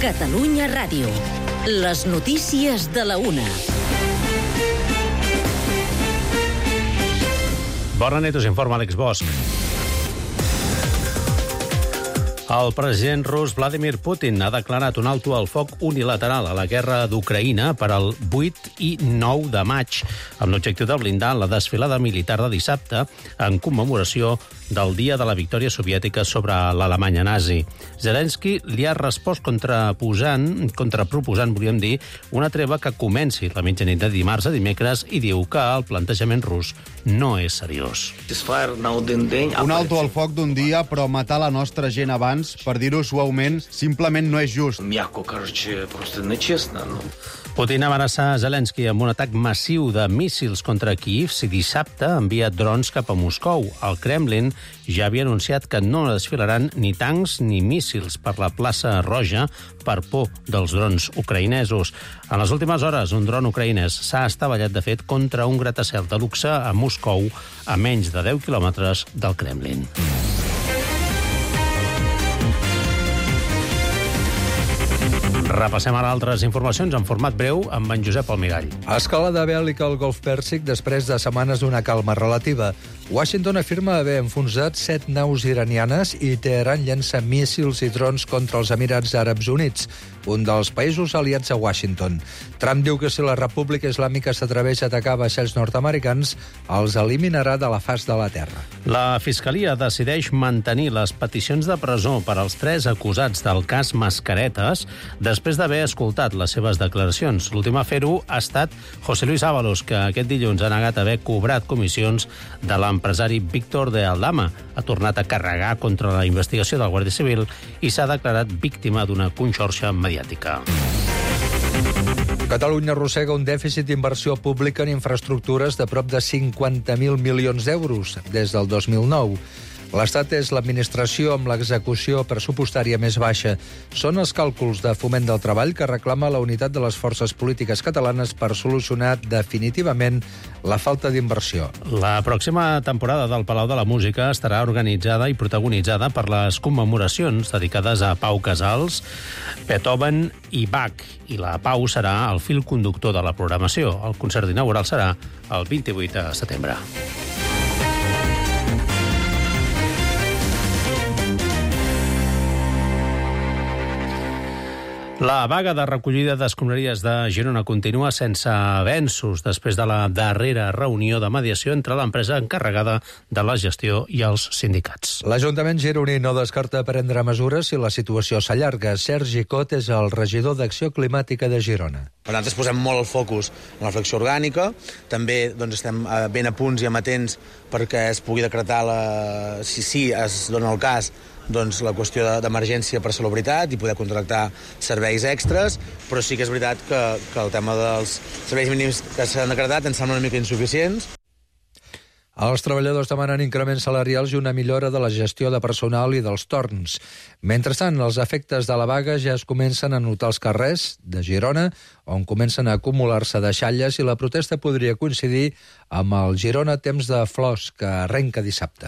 Catalunya Ràdio. Les notícies de la 1. Bona nit, us informa Àlex Bosch. El president rus Vladimir Putin ha declarat un alto al foc unilateral a la guerra d'Ucraïna per al 8 i 9 de maig, amb l'objectiu de blindar la desfilada militar de dissabte en commemoració del dia de la victòria soviètica sobre l'Alemanya nazi. Zelensky li ha respost contraproposant, volíem dir, una treva que comenci la mitjanit de dimarts a dimecres i diu que el plantejament rus no és seriós. Un alto al foc d'un dia, però matar la nostra gent abans, per dir-ho suaument, simplement no és just. Putin amenaça Zelensky amb un atac massiu de míssils contra Kíev si dissabte envia drons cap a Moscou. El Kremlin ja havia anunciat que no desfilaran ni tancs ni míssils per la plaça Roja per por dels drons ucraïnesos. En les últimes hores, un dron ucraïnès s'ha estavellat, de fet, contra un gratacel de luxe a Moscou, a menys de 10 quilòmetres del Kremlin. Repassem ara altres informacions en format breu amb en Josep Almirall. Escalada bèl·lica al Golf Pèrsic després de setmanes d'una calma relativa. Washington afirma haver enfonsat 7 naus iranianes i Teheran llença míssils i drons contra els Emirats Àrabs Units, un dels països aliats a Washington. Trump diu que si la República Islàmica s'atreveix a atacar vaixells nord-americans, els eliminarà de la faç de la terra. La Fiscalia decideix mantenir les peticions de presó per als 3 acusats del cas Mascaretes després d'haver escoltat les seves declaracions. L'últim a fer-ho ha estat José Luis Ábalos, que aquest dilluns ha negat haver cobrat comissions de l'empresari Víctor de Aldama. Ha tornat a carregar contra la investigació del Guàrdia Civil i s'ha declarat víctima d'una conxorxa mediàtica. Catalunya arrossega un dèficit d'inversió pública en infraestructures de prop de 50.000 milions d'euros des del 2009. L'Estat és l'administració amb l'execució pressupostària més baixa. Són els càlculs de Foment del Treball que reclama la unitat de les forces polítiques catalanes per solucionar definitivament la falta d'inversió. La pròxima temporada del Palau de la Música estarà organitzada i protagonitzada per les commemoracions dedicades a Pau Casals, Beethoven i Bach. I la Pau serà el fil conductor de la programació. El concert inaugural serà el 28 de setembre. La vaga de recollida d'escombraries de Girona continua sense avenços després de la darrera reunió de mediació entre l'empresa encarregada de la gestió i els sindicats. L'Ajuntament gironí no descarta prendre mesures si la situació s'allarga. Sergi Cot és el regidor d'Acció Climàtica de Girona. Nosaltres posem molt el focus en la fracció orgànica, també estem ben a punts i amatents perquè es pugui decretar, si es dona el cas, la qüestió d'emergència per salubritat i poder contractar serveis extras, però sí que és veritat que el tema dels serveis mínims que s'han decretat ens sembla una mica insuficients. Els treballadors demanen increments salarials i una millora de la gestió de personal i dels torns. Mentrestant, els efectes de la vaga ja es comencen a notar als carrers de Girona, on comencen a acumular-se deixalles, i la protesta podria coincidir amb el Girona Temps de Flors, que arrenca dissabte.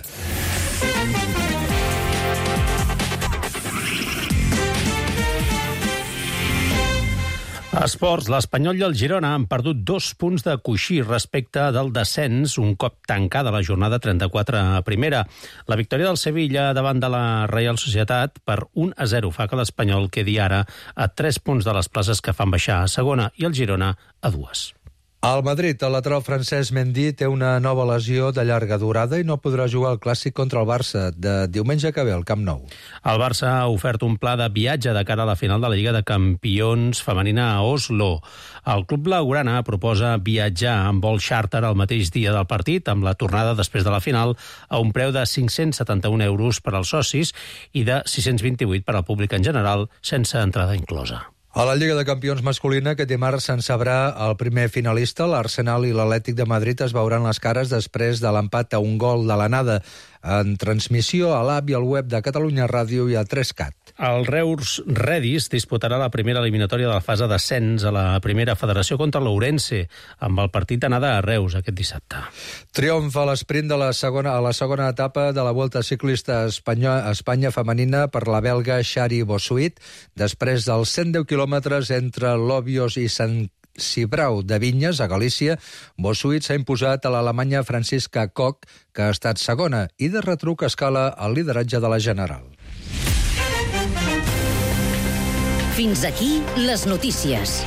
Esports, l'Espanyol i el Girona han perdut 2 punts de coixí respecte del descens un cop tancada la jornada 34 a primera. La victòria del Sevilla davant de la Reial Societat per 1-0 fa que l'Espanyol quedi ara a 3 punts de les places que fan baixar a segona i el Girona a 2. Al Madrid, el lateral francès Mendy té una nova lesió de llarga durada i no podrà jugar al clàssic contra el Barça de diumenge que ve al Camp Nou. El Barça ha ofert un pla de viatge de cara a la final de la Lliga de Campions femenina a Oslo. El club blaugrana proposa viatjar amb vol xàrter el mateix dia del partit, amb la tornada després de la final, a un preu de 571 euros per als socis i de 628 per al públic en general, sense entrada inclosa. A la Lliga de Campions masculina, aquest dimarts se'n sabrà el primer finalista. L'Arsenal i l'Atlètic de Madrid es veuran les cares després de l'empat a un gol de l'anada. en transmissió a l'app i al web de Catalunya Ràdio i a 3CAT. El Reus Redis disputarà la primera eliminatòria de la fase d'ascens a la primera federació contra l'Ourense, amb el partit d'anada a Reus aquest dissabte. Triomf a l'esprint de la segona etapa de la Volta Ciclista a Espanya femenina per la belga Xari Bossuit, després dels 110 quilòmetres entre Lóbios i Sant Cibrau de Vinyes, a Galícia. Bossuit s'ha imposat a l'alemanya Franziska Koch, que ha estat segona, i de retruc escala el lideratge de la general. Fins aquí les notícies.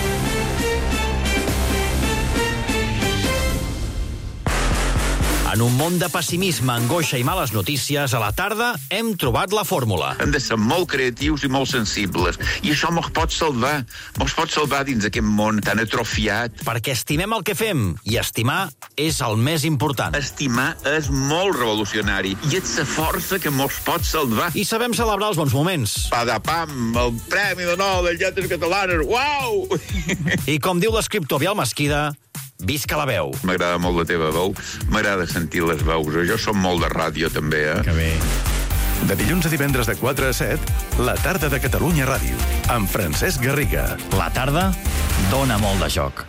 En un món de pessimisme, angoixa i males notícies, a la tarda hem trobat la fórmula. Hem de ser molt creatius i molt sensibles. I això mos pot salvar. Mos pot salvar dins aquest món tan atrofiat. Perquè estimem el que fem, i estimar és el més important. Estimar és molt revolucionari i és la força que mos pot salvar. I sabem celebrar els bons moments. Padapam, el Premi de Nobel de Lletres Catalanes, uau! I com diu l'escriptor Biel Mesquida, visca la veu. M'agrada molt la teva veu, m'agrada sentir les veus. Jo som molt de ràdio, també, Que bé. De dilluns a divendres de 4 a 7, la tarda de Catalunya Ràdio, amb Francesc Garriga. La tarda dona molt de joc.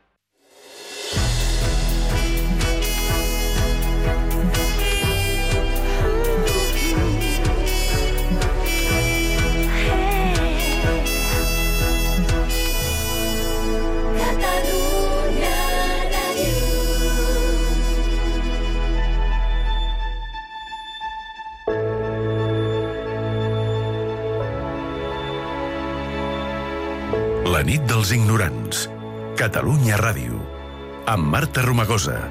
La nit dels ignorants. Catalunya Ràdio. Amb Marta Romagosa.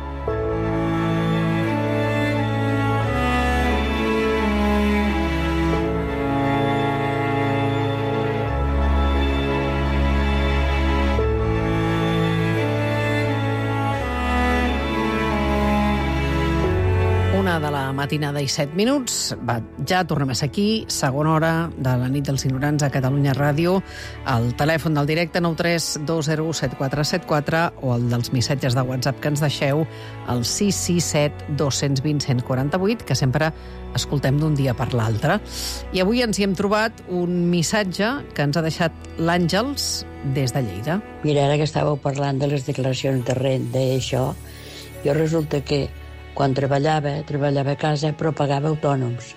De la matinada i 7 minuts. Ja tornem a ser aquí, segona hora de la nit dels ignorants a Catalunya Ràdio. El telèfon del directe 932017474 o el dels missatges de WhatsApp que ens deixeu al 667 220 148, que sempre escoltem d'un dia per l'altre. I avui ens hi hem trobat un missatge que ens ha deixat l'Àngels des de Lleida. Mira, ara que estàveu parlant de les declaracions de renda i això, jo resulta que quan treballava a casa, però pagava autònoms.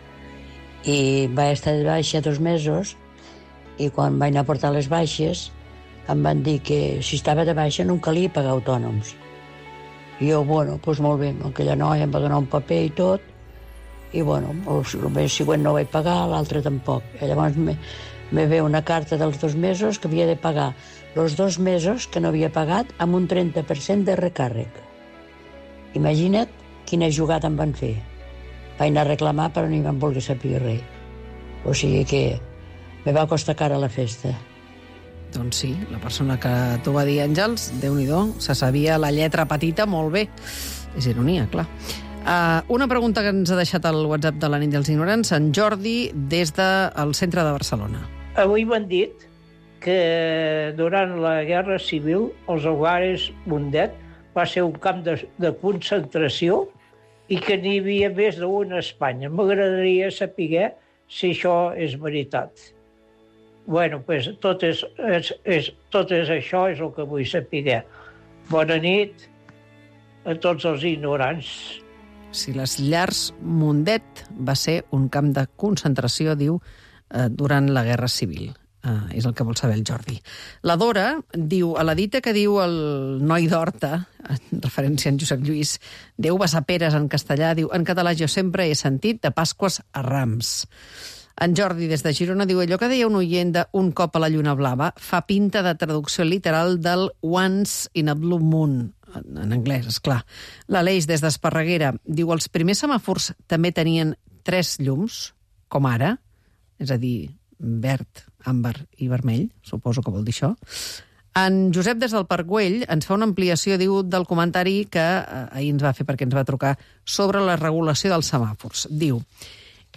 I vaig estar de baixa 2 mesos i quan vaig anar a portar les baixes em van dir que si estava de baixa no em calia pagar autònoms. I jo, doncs molt bé, aquella noia em va donar un paper i tot, i el mes següent no vaig pagar, l'altre tampoc. I llavors me ve una carta dels 2 mesos que havia de pagar els 2 mesos que no havia pagat amb un 30% de recàrrec. Imagina't quina jugada em van fer. Vaig anar a reclamar, però no hi van voler saber res. O sigui que me va costar cara la festa. Doncs sí, la persona que t'ho va dir, Àngels, Déu-n'hi-do, se sabia la lletra petita molt bé. És ironia, clar. Una pregunta que ens ha deixat al WhatsApp de la nit dels ignorants, en Jordi, des del centre de Barcelona. Avui m'han dit que durant la Guerra Civil els Hogares Mundet va ser un camp de concentració i que n'hi havia més d'un a Espanya. M'agradaria saber si això és veritat. Doncs tot això és el que vull saber. Bona nit a tots els ignorants. Si les llars Mundet va ser un camp de concentració, diu, durant la Guerra Civil. És el que vol saber el Jordi. La Dora diu, a la dita que diu el noi d'Horta, en referència a en Josep Lluís, Déu bessaperes en castellà, diu, en català jo sempre he sentit de Pasqües a Rams. En Jordi, des de Girona, diu, allò que deia un oient de Un cop a la lluna blava fa pinta de traducció literal del Once in a Blue Moon, en anglès, esclar. L'Aleix, des d'Esparreguera, diu, els primers semàfors també tenien 3 llums, com ara, és a dir, verd, àmbar i vermell, suposo que vol dir això. En Josep, des del Parc Güell, ens fa una ampliació, diu, del comentari que ahir ens va fer perquè ens va trucar sobre la regulació dels semàfors. Diu,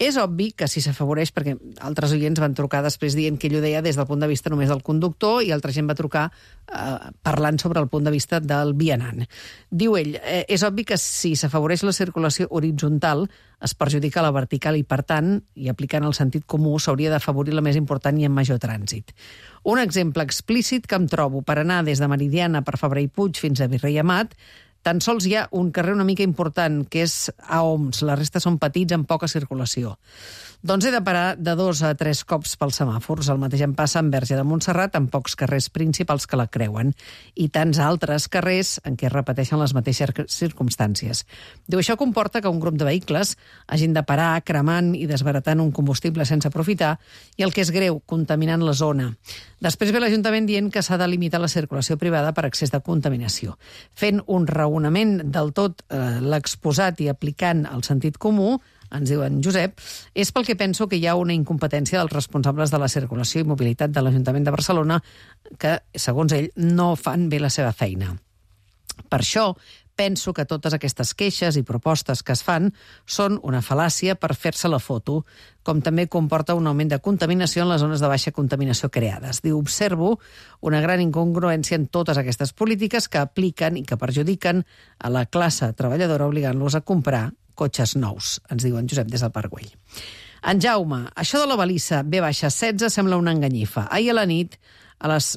És obvi que si s'afavoreix, perquè altres oients van trucar després dient que ell ho deia des del punt de vista només del conductor i altra gent va trucar parlant sobre el punt de vista del vianant. Diu ell, és obvi que si s'afavoreix la circulació horitzontal es perjudica la vertical i, per tant, i aplicant el sentit comú, s'hauria d'afavorir la més important i amb major trànsit. Un exemple explícit que em trobo per anar des de Meridiana per Fabra i Puig fins a Virrei Amat, tan sols hi ha un carrer una mica important, que és a Oms. La resta són petits amb poca circulació. Doncs he de parar de 2 a 3 cops pels semàfors. El mateix em passa amb Verge de Montserrat, amb pocs carrers principals que la creuen, i tants altres carrers en què es repeteixen les mateixes circumstàncies. Diu, això comporta que un grup de vehicles hagin de parar cremant i desbaratant un combustible sense aprofitar, i el que és greu, contaminant la zona. Després ve l'Ajuntament dient que s'ha de limitar la circulació privada per excés de contaminació. Fent un raonament del tot l'exposat i aplicant el sentit comú, ens diu en Josep, és pel que penso que hi ha una incompetència dels responsables de la circulació i mobilitat de l'Ajuntament de Barcelona que, segons ell, no fan bé la seva feina. Per això, penso que totes aquestes queixes i propostes que es fan són una fal·làcia per fer-se la foto, com també comporta un augment de contaminació en les zones de baixa contaminació creades. Diu, observo una gran incongruència en totes aquestes polítiques que apliquen i que perjudiquen a la classe treballadora obligant-los a comprar cotxes nous, ens diu en Josep des del Parc Güell. En Jaume, això de la balissa B-16 sembla una enganyifa. Ahir a la nit, a les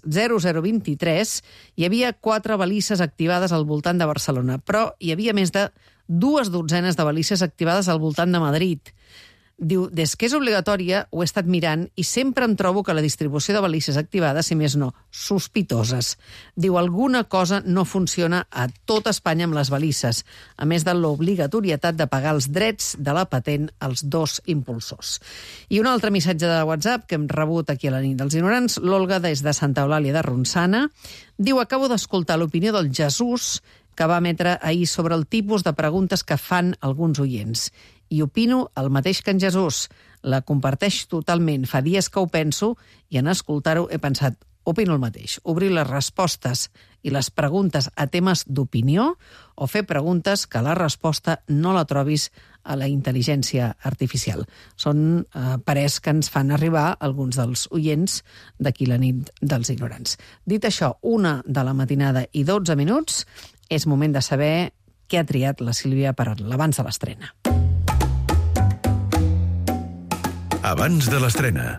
00:23, hi havia 4 balisses activades al voltant de Barcelona, però hi havia més de 2 dotzenes de balisses activades al voltant de Madrid. Diu, des que és obligatòria ho he estat mirant i sempre em trobo que la distribució de balisses activades, si més no, sospitoses. Diu, alguna cosa no funciona a tot Espanya amb les balisses, a més de l'obligatorietat de pagar els drets de la patent als 2 impulsors. I un altre missatge de WhatsApp que hem rebut aquí a la nit dels ignorants, l'Olga des de Santa Eulàlia de Ronçana, diu, acabo d'escoltar l'opinió del Jesús que va emetre ahir sobre el tipus de preguntes que fan alguns oients. I opino el mateix que en Jesús. La comparteix totalment. Fa dies que ho penso i en escoltar-ho he pensat, opino el mateix. Obrir les respostes i les preguntes a temes d'opinió o fer preguntes que la resposta no la trobis a la intel·ligència artificial. Són parers que ens fan arribar alguns dels oients d'aquí la nit dels ignorants. Dit això, 1 de la matinada i 12 minuts, és moment de saber què ha triat la Sílvia per l'abans de l'estrena. Abans de l'estrena.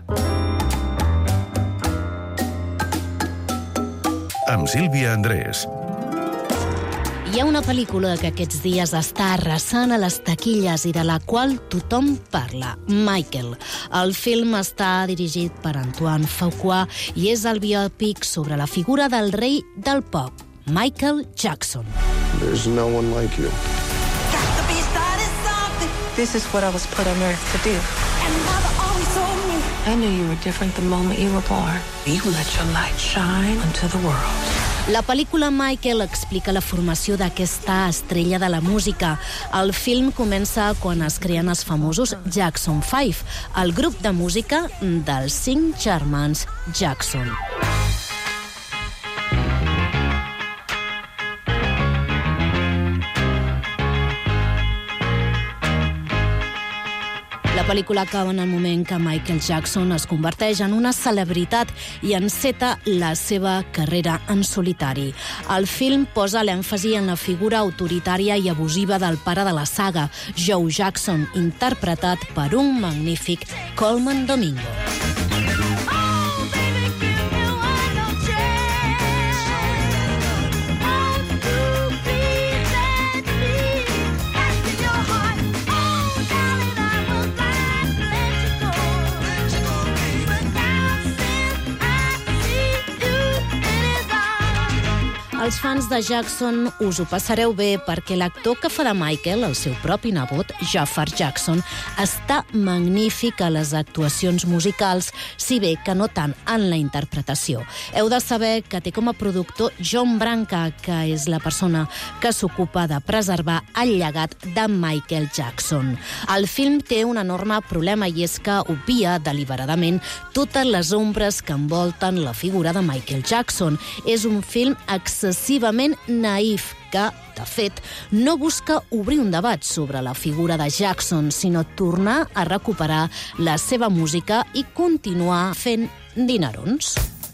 Amb Sílvia Andrés. Hi ha una pel·lícula que aquests dies està arrasant a les taquilles i de la qual tothom parla, Michael. El film està dirigit per Antoine Fuqua i és el biòpic sobre la figura del rei del pop, Michael Jackson. There's no one like you. This is what I was put on earth to do. I knew you were different the moment you were born. You let your light shine into the world. La pel·lícula Michael explica la formació d'aquesta estrella de la música. El film comença quan es creen els famosos Jackson 5, el grup de música dels 5 germans Jackson. La pel·lícula acaba en el moment que Michael Jackson es converteix en una celebritat i enceta la seva carrera en solitari. El film posa l'èmfasi en la figura autoritària i abusiva del pare de la saga, Joe Jackson, interpretat per un magnífic Coleman Domingo. Els fans de Jackson us ho passareu bé perquè l'actor que fa de Michael, el seu propi nebot, Jafar Jackson, està magnífic a les actuacions musicals, si bé que no tant en la interpretació. Heu de saber que té com a productor John Branca, que és la persona que s'ocupa de preservar el llegat de Michael Jackson. El film té un enorme problema i és que obvia deliberadament totes les ombres que envolten la figura de Michael Jackson. És un film excessivament naïf que De fet, no busca obrir un debat sobre la figura de Jackson, sinó tornar a recuperar la seva música i continuar fent dinerons.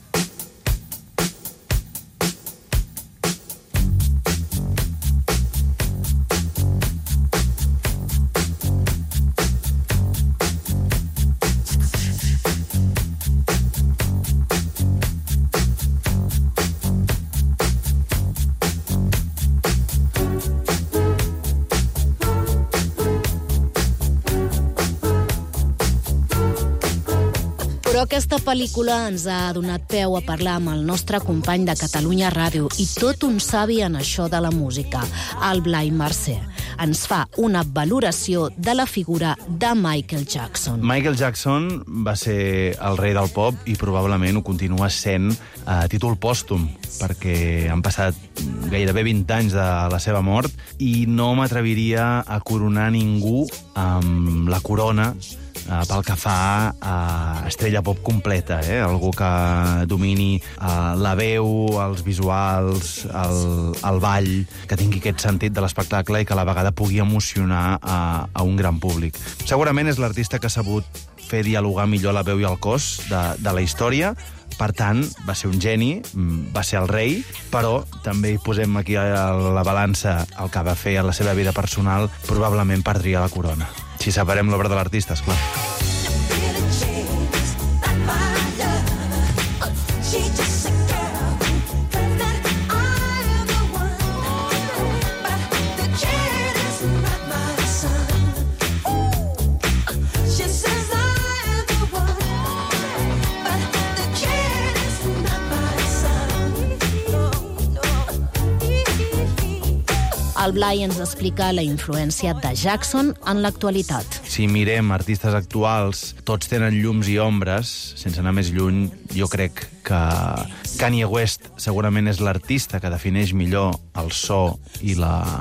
Però aquesta pel·lícula ens ha donat peu a parlar amb el nostre company de Catalunya Ràdio i tot un savi en això de la música, el Blai Mercè. Ens fa una valoració de la figura de Michael Jackson. Michael Jackson va ser el rei del pop i probablement ho continua sent a títol pòstum, perquè han passat gairebé 20 anys de la seva mort i no m'atreviria a coronar ningú amb la corona pel que fa a estrella pop completa, algú que domini la veu, els visuals, el ball, que tingui aquest sentit de l'espectacle i que a la vegada pugui emocionar a un gran públic. Segurament és l'artista que ha sabut fer dialogar millor la veu i el cos de la història. Per tant, va ser un geni, va ser el rei, però també hi posem aquí a la balança el que va fer a la seva vida personal, probablement perdria la corona. Si separem l'obra de l'artista, esclar. El Blai ens explica la influència de Jackson en l'actualitat. Si mirem artistes actuals, tots tenen llums i ombres. Sense anar més lluny, jo crec que Kanye West segurament és l'artista que defineix millor el so i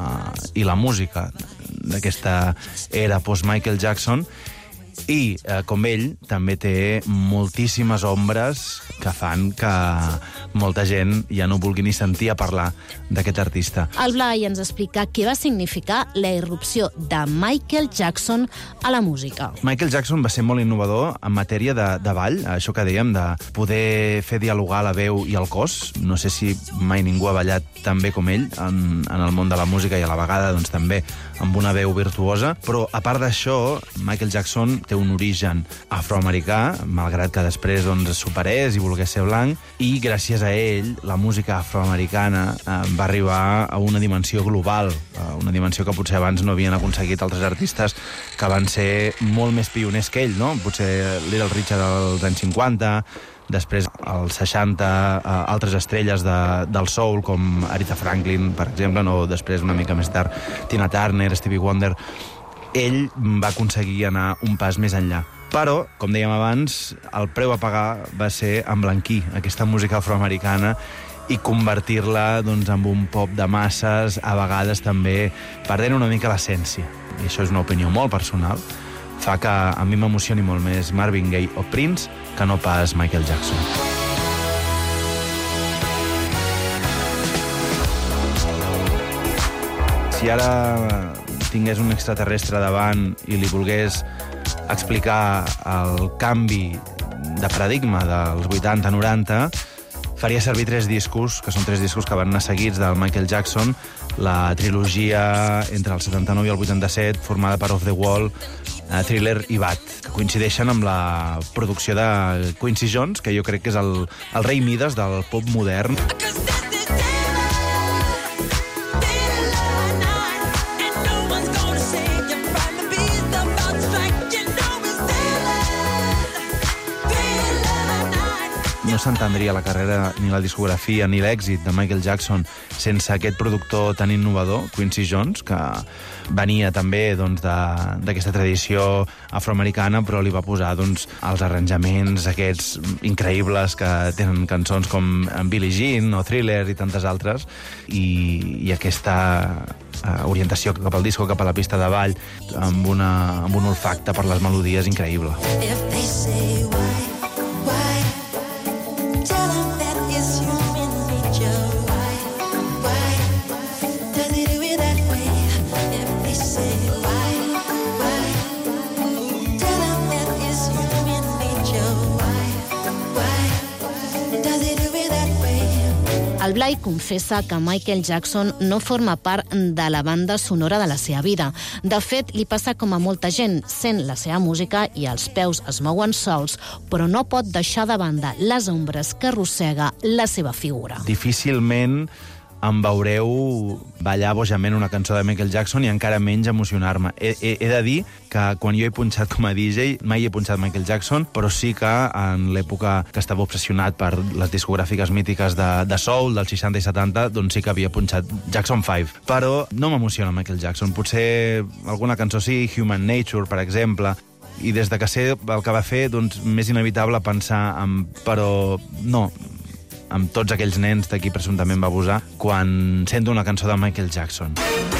la música d'aquesta era post-Michael Jackson. I, com ell, també té moltíssimes ombres que fan que molta gent ja no vulgui ni sentir a parlar d'aquest artista. El Blai ens explica què va significar la irrupció de Michael Jackson a la música. Michael Jackson va ser molt innovador en matèria de ball, això que dèiem, de poder fer dialogar la veu i el cos. No sé si mai ningú ha ballat tan bé com ell en el món de la música i a la vegada doncs, també amb una veu virtuosa. Però, a part d'això, Michael Jackson té un origen afroamericà, malgrat que després es superés i volgués ser blanc, i gràcies a ell la música afroamericana va arribar a una dimensió global, una dimensió que potser abans no havien aconseguit altres artistes que van ser molt més pioners que ell, no? Potser Little Richard als anys 50, després als 60 altres estrelles del soul com Aretha Franklin, per exemple, o després una mica més tard Tina Turner, Stevie Wonder. Ell va aconseguir anar un pas més enllà. Però, com dèiem abans, el preu a pagar va ser emblanquir aquesta música afroamericana i convertir-la en un pop de masses, a vegades també perdent una mica l'essència. I això és una opinió molt personal. Fa que a mi m'emocioni molt més Marvin Gaye o Prince que no pas Michael Jackson. Si ara tingués un extraterrestre davant i li volgués explicar el canvi de paradigma dels 80-90, faria servir 3 discos, que són 3 discos que van anar seguits del Michael Jackson, la trilogia entre el 79 i el 87, formada per Off the Wall, Thriller i Bad, que coincideixen amb la producció de Quincy Jones, que jo crec que és el rei Mides del pop modern. No s'entendria la carrera, ni la discografia, ni l'èxit de Michael Jackson sense aquest productor tan innovador, Quincy Jones, que venia també d'aquesta tradició afroamericana, però li va posar els arranjaments aquests increïbles que tenen cançons com Billie Jean o Thriller i tantes altres, i aquesta orientació cap al disco, cap a la pista de ball, amb un olfacte per les melodies increïble. Tell them that it's human nature. Why does it El Blai confessa que Michael Jackson no forma part de la banda sonora de la seva vida. De fet, li passa com a molta gent, sent la seva música i els peus es mouen sols, però no pot deixar de banda les ombres que arrossega la seva figura. Difícilment em veureu ballar bojament una cançó de Michael Jackson i encara menys emocionar-me. He de dir que quan jo he punxat com a DJ mai he punxat Michael Jackson, però sí que en l'època que estava obsessionat per les discogràfiques mítiques de soul, dels 60 i 70, doncs sí que havia punxat Jackson 5. Però no m'emociona Michael Jackson. Potser alguna cançó sí, Human Nature, per exemple, i des de que sé el que va fer, doncs m'és inevitable pensar en... Però no, amb tots aquells nens de qui presumptament va abusar, quan sento una cançó de Michael Jackson.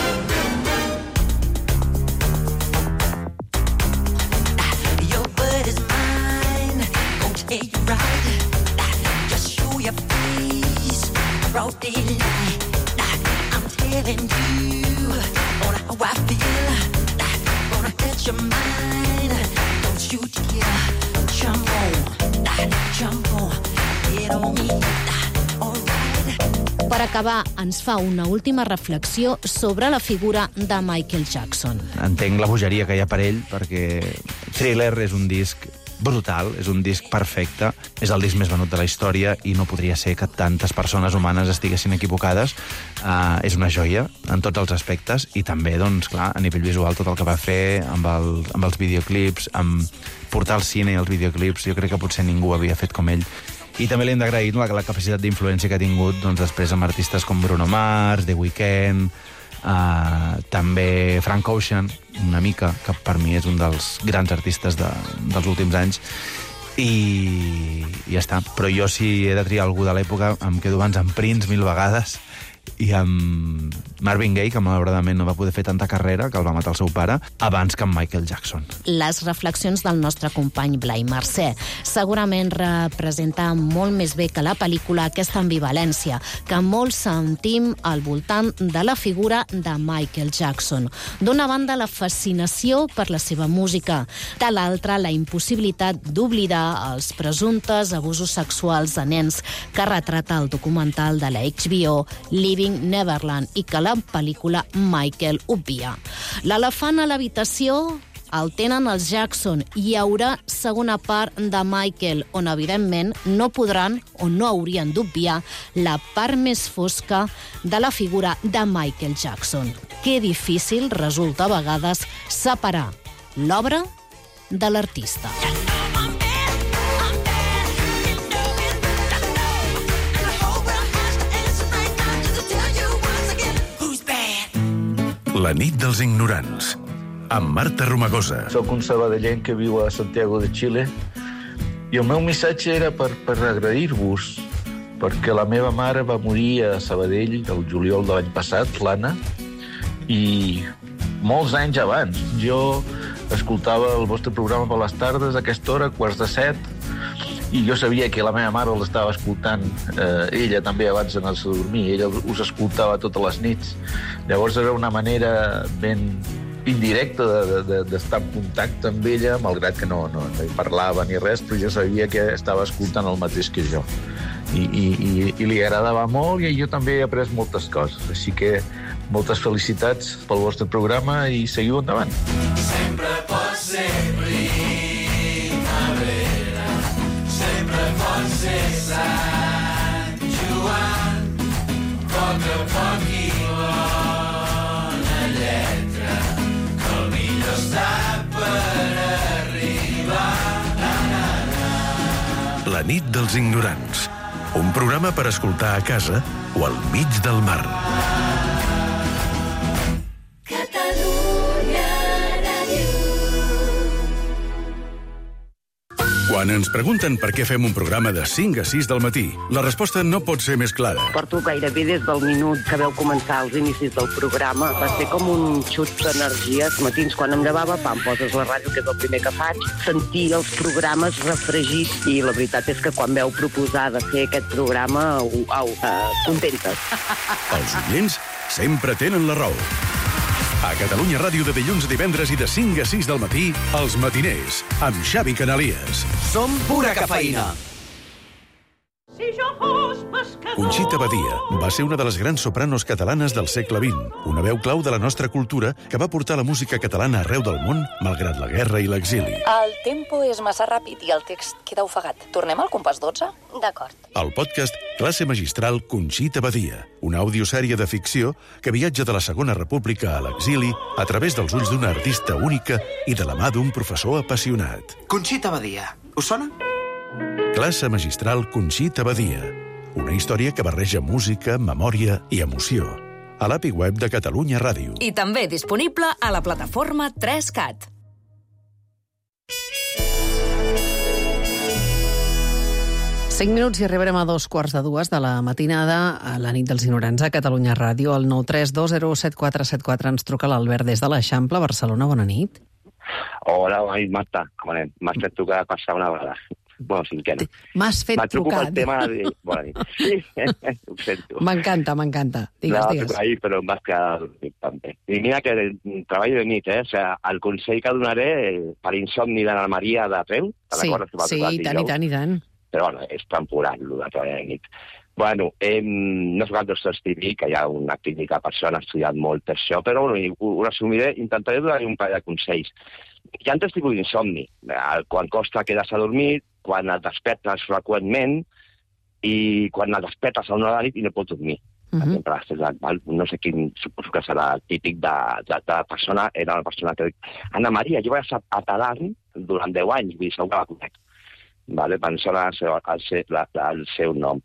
Per acabar, ens fa una última reflexió sobre la figura de Michael Jackson. Entenc la bogeria que hi ha per ell, perquè Thriller és un disc brutal, és un disc perfecte, és el disc més venut de la història i no podria ser que tantes persones humanes estiguessin equivocades. És una joia en tots els aspectes i també, doncs, clar, a nivell visual tot el que va fer amb els videoclips, amb portar al cine els videoclips, jo crec que potser ningú havia fet com ell. I també li hem d'agrair la capacitat d'influència que ha tingut doncs, després amb artistes com Bruno Mars, The Weeknd, també Frank Ocean, una mica, que per mi és un dels grans artistes dels últims anys, i ja està. Però jo, si he de triar algú de l'època, em quedo abans amb Prince 1000 vegades i amb Marvin Gaye, que malauradament no va poder fer tanta carrera, que el va matar el seu pare, abans que amb Michael Jackson. Les reflexions del nostre company Blai Mercè segurament representa molt més bé que la pel·lícula aquesta ambivalència que molts sentim al voltant de la figura de Michael Jackson. D'una banda, la fascinació per la seva música, de l'altra, la impossibilitat d'oblidar els presumptes abusos sexuals de nens que retrata el documental de la HBO Living Neverland i que la pel·lícula Michael obvia. L'elefant a l'habitació el tenen els Jackson i hi haurà segona part de Michael, on evidentment no podran o no haurien d'obviar la part més fosca de la figura de Michael Jackson. Que difícil resulta a vegades separar l'obra de l'artista. La nit dels ignorants, amb Marta Romagosa. Soc un sabadellenc que viu a Santiago de Xile i el meu missatge era per agrair-vos, perquè la meva mare va morir a Sabadell el juliol de l'any passat, l'Anna, i molts anys abans. Jo escoltava el vostre programa per les tardes, a aquesta hora, 6:45, i jo sabia que la meva mare l'estava escoltant, ella també abans d'anar-se a dormir, ella us escoltava totes les nits. Llavors era una manera ben indirecta d'estar en contacte amb ella, malgrat que no hi parlava ni res, però jo sabia que estava escoltant el mateix que jo. I li agradava molt i jo també he après moltes coses. Així que moltes felicitats pel vostre programa i seguiu endavant. Sempre pot ser primavera, sempre pot ser Sant Joan, poc a poc i bona lletra, que el millor està per arribar. La nit dels ignorants, un programa per escoltar a casa o al mig del mar. Quan ens pregunten per què fem un programa de 5 a 6 del matí, la resposta no pot ser més clara. Porto gairebé des del minut que veu començar els inicis del programa. Va ser com un xut d'energia. Els matins, quan em llevava, poses la ràdio, que és el primer que faig, sentir els programes refregits. I la veritat és que quan veu proposar de fer aquest programa, contentes. Els oients sempre tenen la raó. A Catalunya Ràdio de dilluns a divendres i de 5 a 6 del matí, Els Matiners, amb Xavi Canalies. Som pura cafeïna. Conxita Badia va ser una de les grans sopranos catalanes del segle XX, una veu clau de la nostra cultura que va portar la música catalana arreu del món, malgrat la guerra i l'exili. El tempo és massa ràpid i el text queda ofegat. Tornem al compàs 12? D'acord. El podcast Classe Magistral Conxita Badia, una audiosèrie de ficció que viatja de la Segona República a l'exili a través dels ulls d'una artista única i de la mà d'un professor apassionat. Conxita Badia, us sona? Classe Magistral Conxita Badia, una història que barreja música, memòria i emoció. A l'API web de Catalunya Ràdio. I també disponible a la plataforma 3CAT. Cinc minuts i arribarem a 2:15 de la matinada a la nit dels ignorants a Catalunya Ràdio. Al 932074744 ens truca l'Albert des de l'Eixample, Barcelona. Bona nit. Hola, bona nit, Marta. Com anem? M'has fet trucar a passar una vegada. Bueno, cinquena. M'has fet trucar. Pel tema de... Bona nit. Sí, ho sento. M'encanta. Digues. Ahí, però em vas quedar dormit també. I mira que treballo de nit, O sea, el consell que donaré per insomni d'Anna Maria de Treu. Sí, i tant. Però bueno, és temporal, el de treballar de nit. Bueno, no sé quants t'estigui, que hi ha una clínica persona, ha estudiat molt per això, però bueno, ho resumiré, intentaré donar un parell de consells. Hi ha tres tipus d'insomni. Quan costa quedar-se a dormir, quan et despertes freqüentment i quan et despertes a una hora de nit i no pots dormir. No sé quin, suposo que serà típic de persona, era una persona que... Anna Maria, jo vaig estar atalant durant 10 anys, vull dir, segur que la conec. Em sona el seu nom.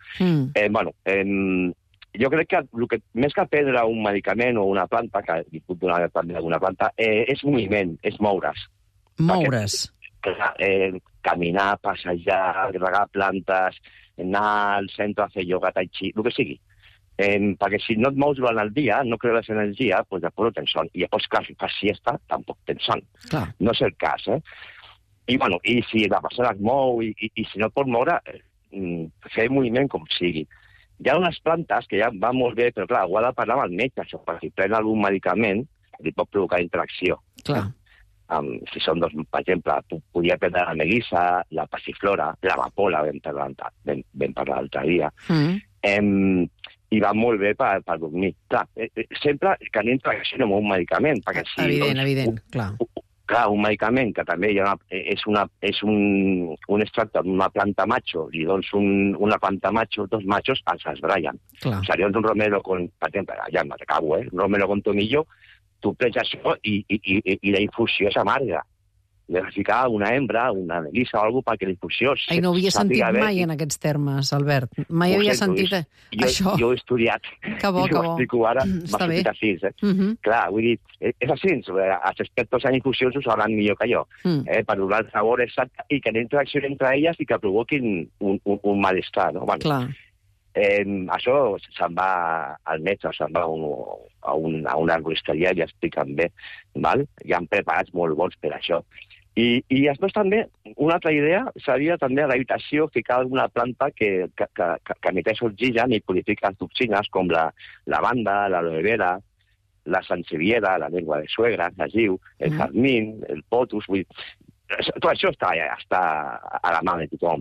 Jo crec que més que prendre un medicament o una planta, que li puc donar alguna planta, és moviment, és moure's. Moure's. Caminar, passejar, regar plantes, anar al centre a fer ioga, tai chi, el que sigui. Perquè si no et mous durant el dia, no creus energia, doncs després no tens son. I després, clar, si fas siesta, tampoc tens son. No és el cas, I si la persona es mou i si no et pot moure, fer moviment com sigui. Hi ha unes plantes que ja van molt bé, però clar, ho ha de parlar amb el metge, això, perquè si pren algun medicament, li pot provocar interacció. Si són dos, per exemple, podia prendre la melissa, la passiflora, l'amapola, vam parlar l'altre dia, i va molt bé per dormir. Clar, sempre que anem interacció amb un medicament, perquè si... Evident, clar. Clar, un medicament que també és un extracte d'una planta macho, li dones una planta macho, dos machos, els esbraien. O sigui, un romero con, per exemple, ja m'acabo, un romero con tomillo, tu prens això i la infusió és amarga. Li has de ficar una hembra, una melissa o alguna cosa perquè la infusió... No havia sentit mai en aquests termes, Albert. Mai havia sentit això. Jo he estudiat. Que bo. I ho explico ara, m'ha sortit així. Clar, vull dir, és així. Els expertos en infusions ho sabran millor que jo. Per donar el sabor exacte i que interacció entre elles i que provoquin un malestar. Clar. Això se'n va al metge, se'n va a una arboristeria i expliquen bé. Hi ha preparats molt bons per això. I després també, una altra idea seria també a l'habitació ficar alguna planta que emeteix oxigen i purifica toxines com la lavanda, l'aloe vera, la sanseviera, la llengua de suegra, la giu, el jazmín, el potus... Tot això està a la mà de tothom.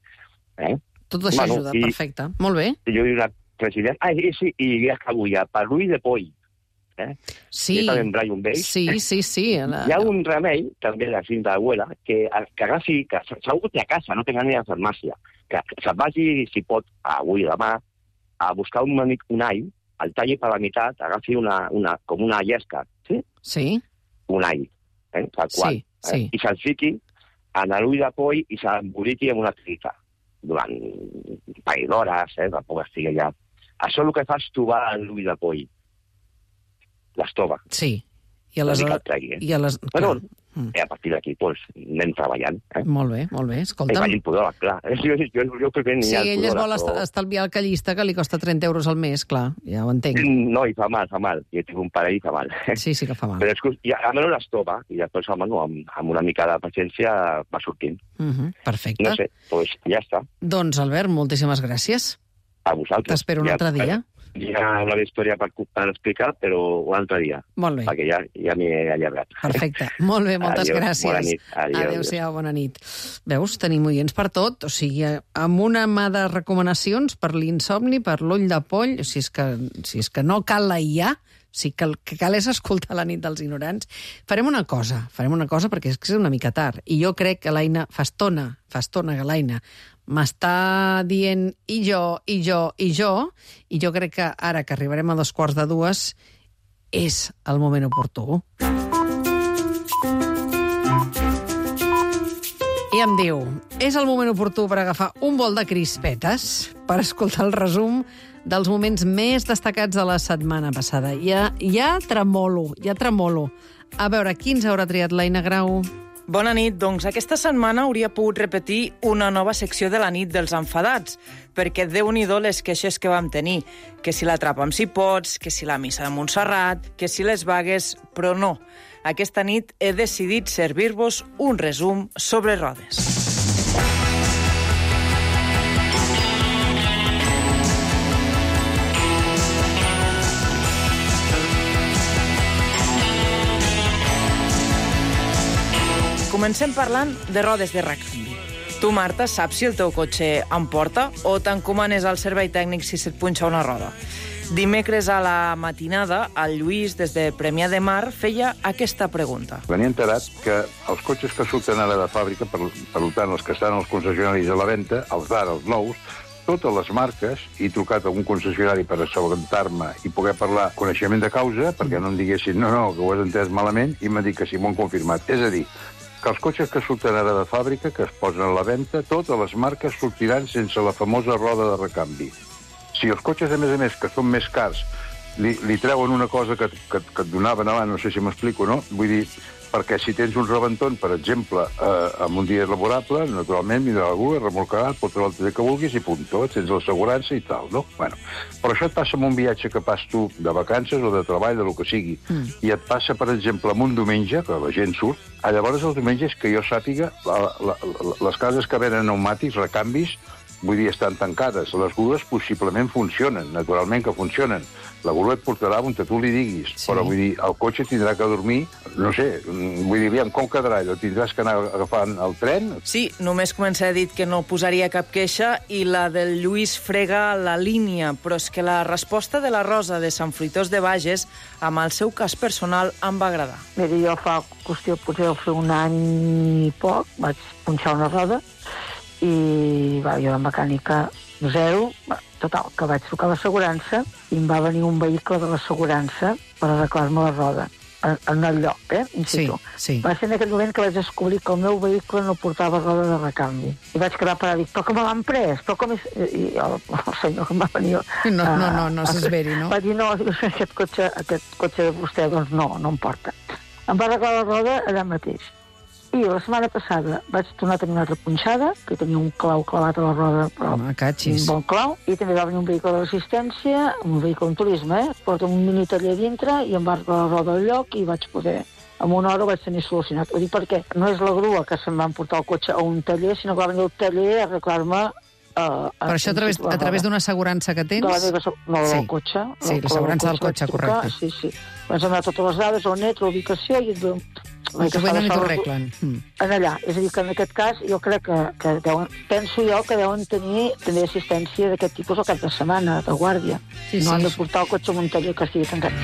Tot això ajuda, perfecte. Molt bé. Jo dic una president... I ja acabo ja, per l'ull de poll. Sí. Jo també embraio un vell. Sí. Hi ha un remei, també de la cinta d'abuela, que agafi, que segur que té a casa, no té gaire de farmàcia, que se'n vagi, si pot, avui o demà, a buscar un all, el talli per la meitat, agafi com una llesca, sí? Un all, tal qual. Sí. I se'l fiqui en l'ull de poll i s'emboliqui amb una trita durant un parell d'hores, tampoc estigui allà. Això el que fa és tovar l'ull de poll. L'estova. Sí. I aleshores... Bueno, a partir d'aquí, anem treballant. Molt bé. Escolta'm. Vagi el podòleg, clar. Jo crec que sí, ell es vol estalviar el callista, que li costa 30 euros al mes, clar, ja ho entenc. No, i fa mal. Jo tinc un parell i fa mal. Sí que fa mal. Però almenys l'estova, i després amb una mica de paciència va sortint. Perfecte. No sé, ja està. Doncs, Albert, moltíssimes gràcies. A vosaltres. T'espero un altre dia. Hi ha una història per explicar, però un altre dia. Molt bé. Perquè ja m'hi he allargat. Perfecte. Molt bé, moltes gràcies. Bona nit. Adéu-siau, bona nit. Veus, tenim oients per tot, o sigui, amb una mà de recomanacions per l'insomni, per l'ull de poll, si és que no cal l'aïllar, sí que el que cal és escoltar la nit dels ignorants. Farem una cosa perquè és que és una mica tard, i jo crec que l'Aina, fa estona que l'Aina m'està dient i jo, i jo crec que ara que arribarem a 2:45 és el moment oportú. I em diu, és el moment oportú per agafar un bol de crispetes per escoltar el resum dels moments més destacats de la setmana passada. Ja tremolo. A veure, quins haurà triat l'Aina Grau? Bona nit. Doncs aquesta setmana hauria pogut repetir una nova secció de la nit dels enfadats, perquè Déu-n'hi-do les queixes que vam tenir. Que si l'atrapa'm si pots, que si la missa de Montserrat, que si les vagues, però no. Aquesta nit he decidit servir-vos un resum sobre rodes. Comencem parlant de rodes de rugby. Tu, Marta, saps si el teu cotxe em porta o t'encomanes al servei tècnic si se't punxa una roda? Dimecres a la matinada, el Lluís, des de Premià de Mar, feia aquesta pregunta. Venia enterat que els cotxes que surten ara de fàbrica, per tant, els que estan als concessionaris a la venda, els d'ara, els nous, totes les marques, he trucat a un concessionari per assabentar-me i poder parlar coneixement de causa, perquè no em diguessin no, que ho has entès malament, i m'han dit que sí, m'ho han confirmat. És a dir, que els cotxes que surten ara de fàbrica, que es posen a la venda, totes les marques sortiran sense la famosa roda de recanvi. Si els cotxes, a més, que són més cars, li treuen una cosa que et donaven abans, no sé si m'explico, no? Vull dir, perquè si tens un rebentón, per exemple, amb un dia laborable, naturalment vindrà algú, remolcarà, pot treure el que vulguis i punto, tens l'assegurança i tal, no? Bueno, però això et passa amb un viatge que pas tu de vacances o de treball, de lo que sigui, i et passa, per exemple, amb un diumenge, que la gent surt, llavors els diumenges, que jo sàpiga, les cases que venen pneumàtics, recanvis, vull dir, estan tancades. Les grues possiblement funcionen, naturalment que funcionen. La grua et portarà on tu li diguis, però vull dir, el cotxe tindrà que dormir, no sé, vull dir, aviam, com quedarà allò? Tindràs que anar agafant el tren? Sí, només començar a dir que no posaria cap queixa i la del Lluís frega la línia, però és que la resposta de la Rosa de Sant Fruitós de Bages amb el seu cas personal em va agradar. Mira, jo fa qüestió, potser fer un any i poc, vaig punxar una roda i jo de mecànica zero, total, que vaig trucar a l'assegurança i em va venir un vehicle de l'assegurança per arreglar-me la roda en el lloc, in situ. Sí. Va ser en aquell moment que vaig descobrir que el meu vehicle no portava roda de recanvi. I vaig quedar parat i dic, però com me l'han pres? Però com és... I el senyor que em va venir... No s'esveri, no? Va dir, no, aquest cotxe de vostè, doncs no em porta. Em va arreglar la roda allà mateix. I la setmana passada vaig tornar a tenir una altra punxada, que tenia un clau clavat a la roda, però un bon clau, i també va venir un vehicle de resistència, un vehicle en turisme, porta un mini taller dintre, i em va arreglar la roda al lloc, i vaig poder, en una hora ho vaig tenir solucionat. Ho dic perquè no és la grua que se'm va emportar el cotxe a un taller, sinó que va venir el taller a arreglar-me... Però això a través d'una assegurança que tens? Del cotxe. Sí, l'assegurança del cotxe, correcte. Sí. Vaig donar totes les dades, on ets, la ubicació, i i t'ho venen i t'ho arreglen. Allà. És a dir, que en aquest cas jo crec que penso jo que deuen tenir també assistència d'aquest tipus al cap de setmana, de guàrdia. No han de portar el cotxe a un taller que estigui tancat.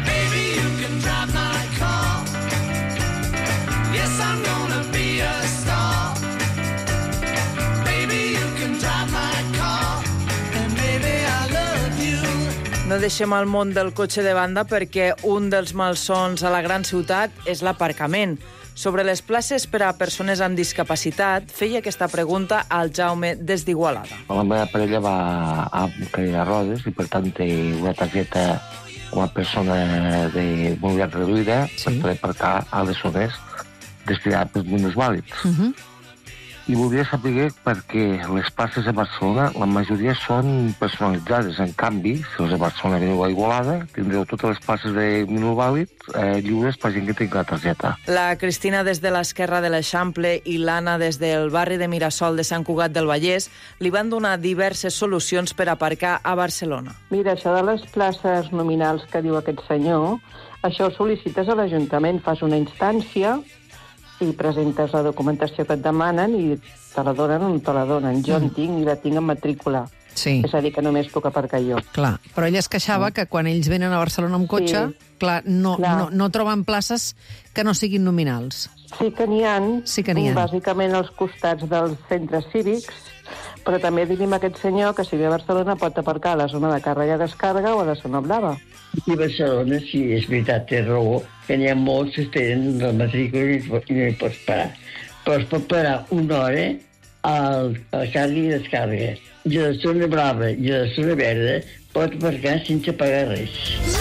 No deixem el món del cotxe de banda perquè un dels malsons a la gran ciutat és l'aparcament. Sobre les places per a persones amb discapacitat, feia aquesta pregunta al Jaume des d'Igualada. La meva parella va amb cadira de rodes i, per tant, té una targeta com a persona de mobilitat reduïda per poder aparcar a les zones destinades pels minusvàlids. I voldria saber perquè les places de Barcelona, la majoria són personalitzades. En canvi, si els de Barcelona veniu a Igualada, tindreu totes les places de minusvàlid lliures per gent que tingui la targeta. La Cristina des de l'esquerra de l'Eixample i l'Anna des del barri de Mirasol de Sant Cugat del Vallès li van donar diverses solucions per aparcar a Barcelona. Mira, això de les places nominals que diu aquest senyor, això ho sol·licites a l'Ajuntament, fas una instància i presentes la documentació que et demanen i te la donen o no te la donen. Jo en tinc i la tinc en matrícula. Sí. És a dir, que només puc aparcar jo. Clar, però ella es queixava que quan ells venen a Barcelona amb cotxe, clar, no troben places que no siguin nominals. Sí que n'hi ha, bàsicament als costats dels centres cívics, però també diríem a aquest senyor que si ve a Barcelona pot aparcar a la zona de càrrega i descàrrega o a la zona blava. I a Barcelona, sí, és veritat, té raó, que n'hi ha molts que tenen la matrícula i no hi pots parar. Però es pot parar una hora a càrrega i descàrrega. I a la zona blava i a la zona verda pots aparcar sense pagar res.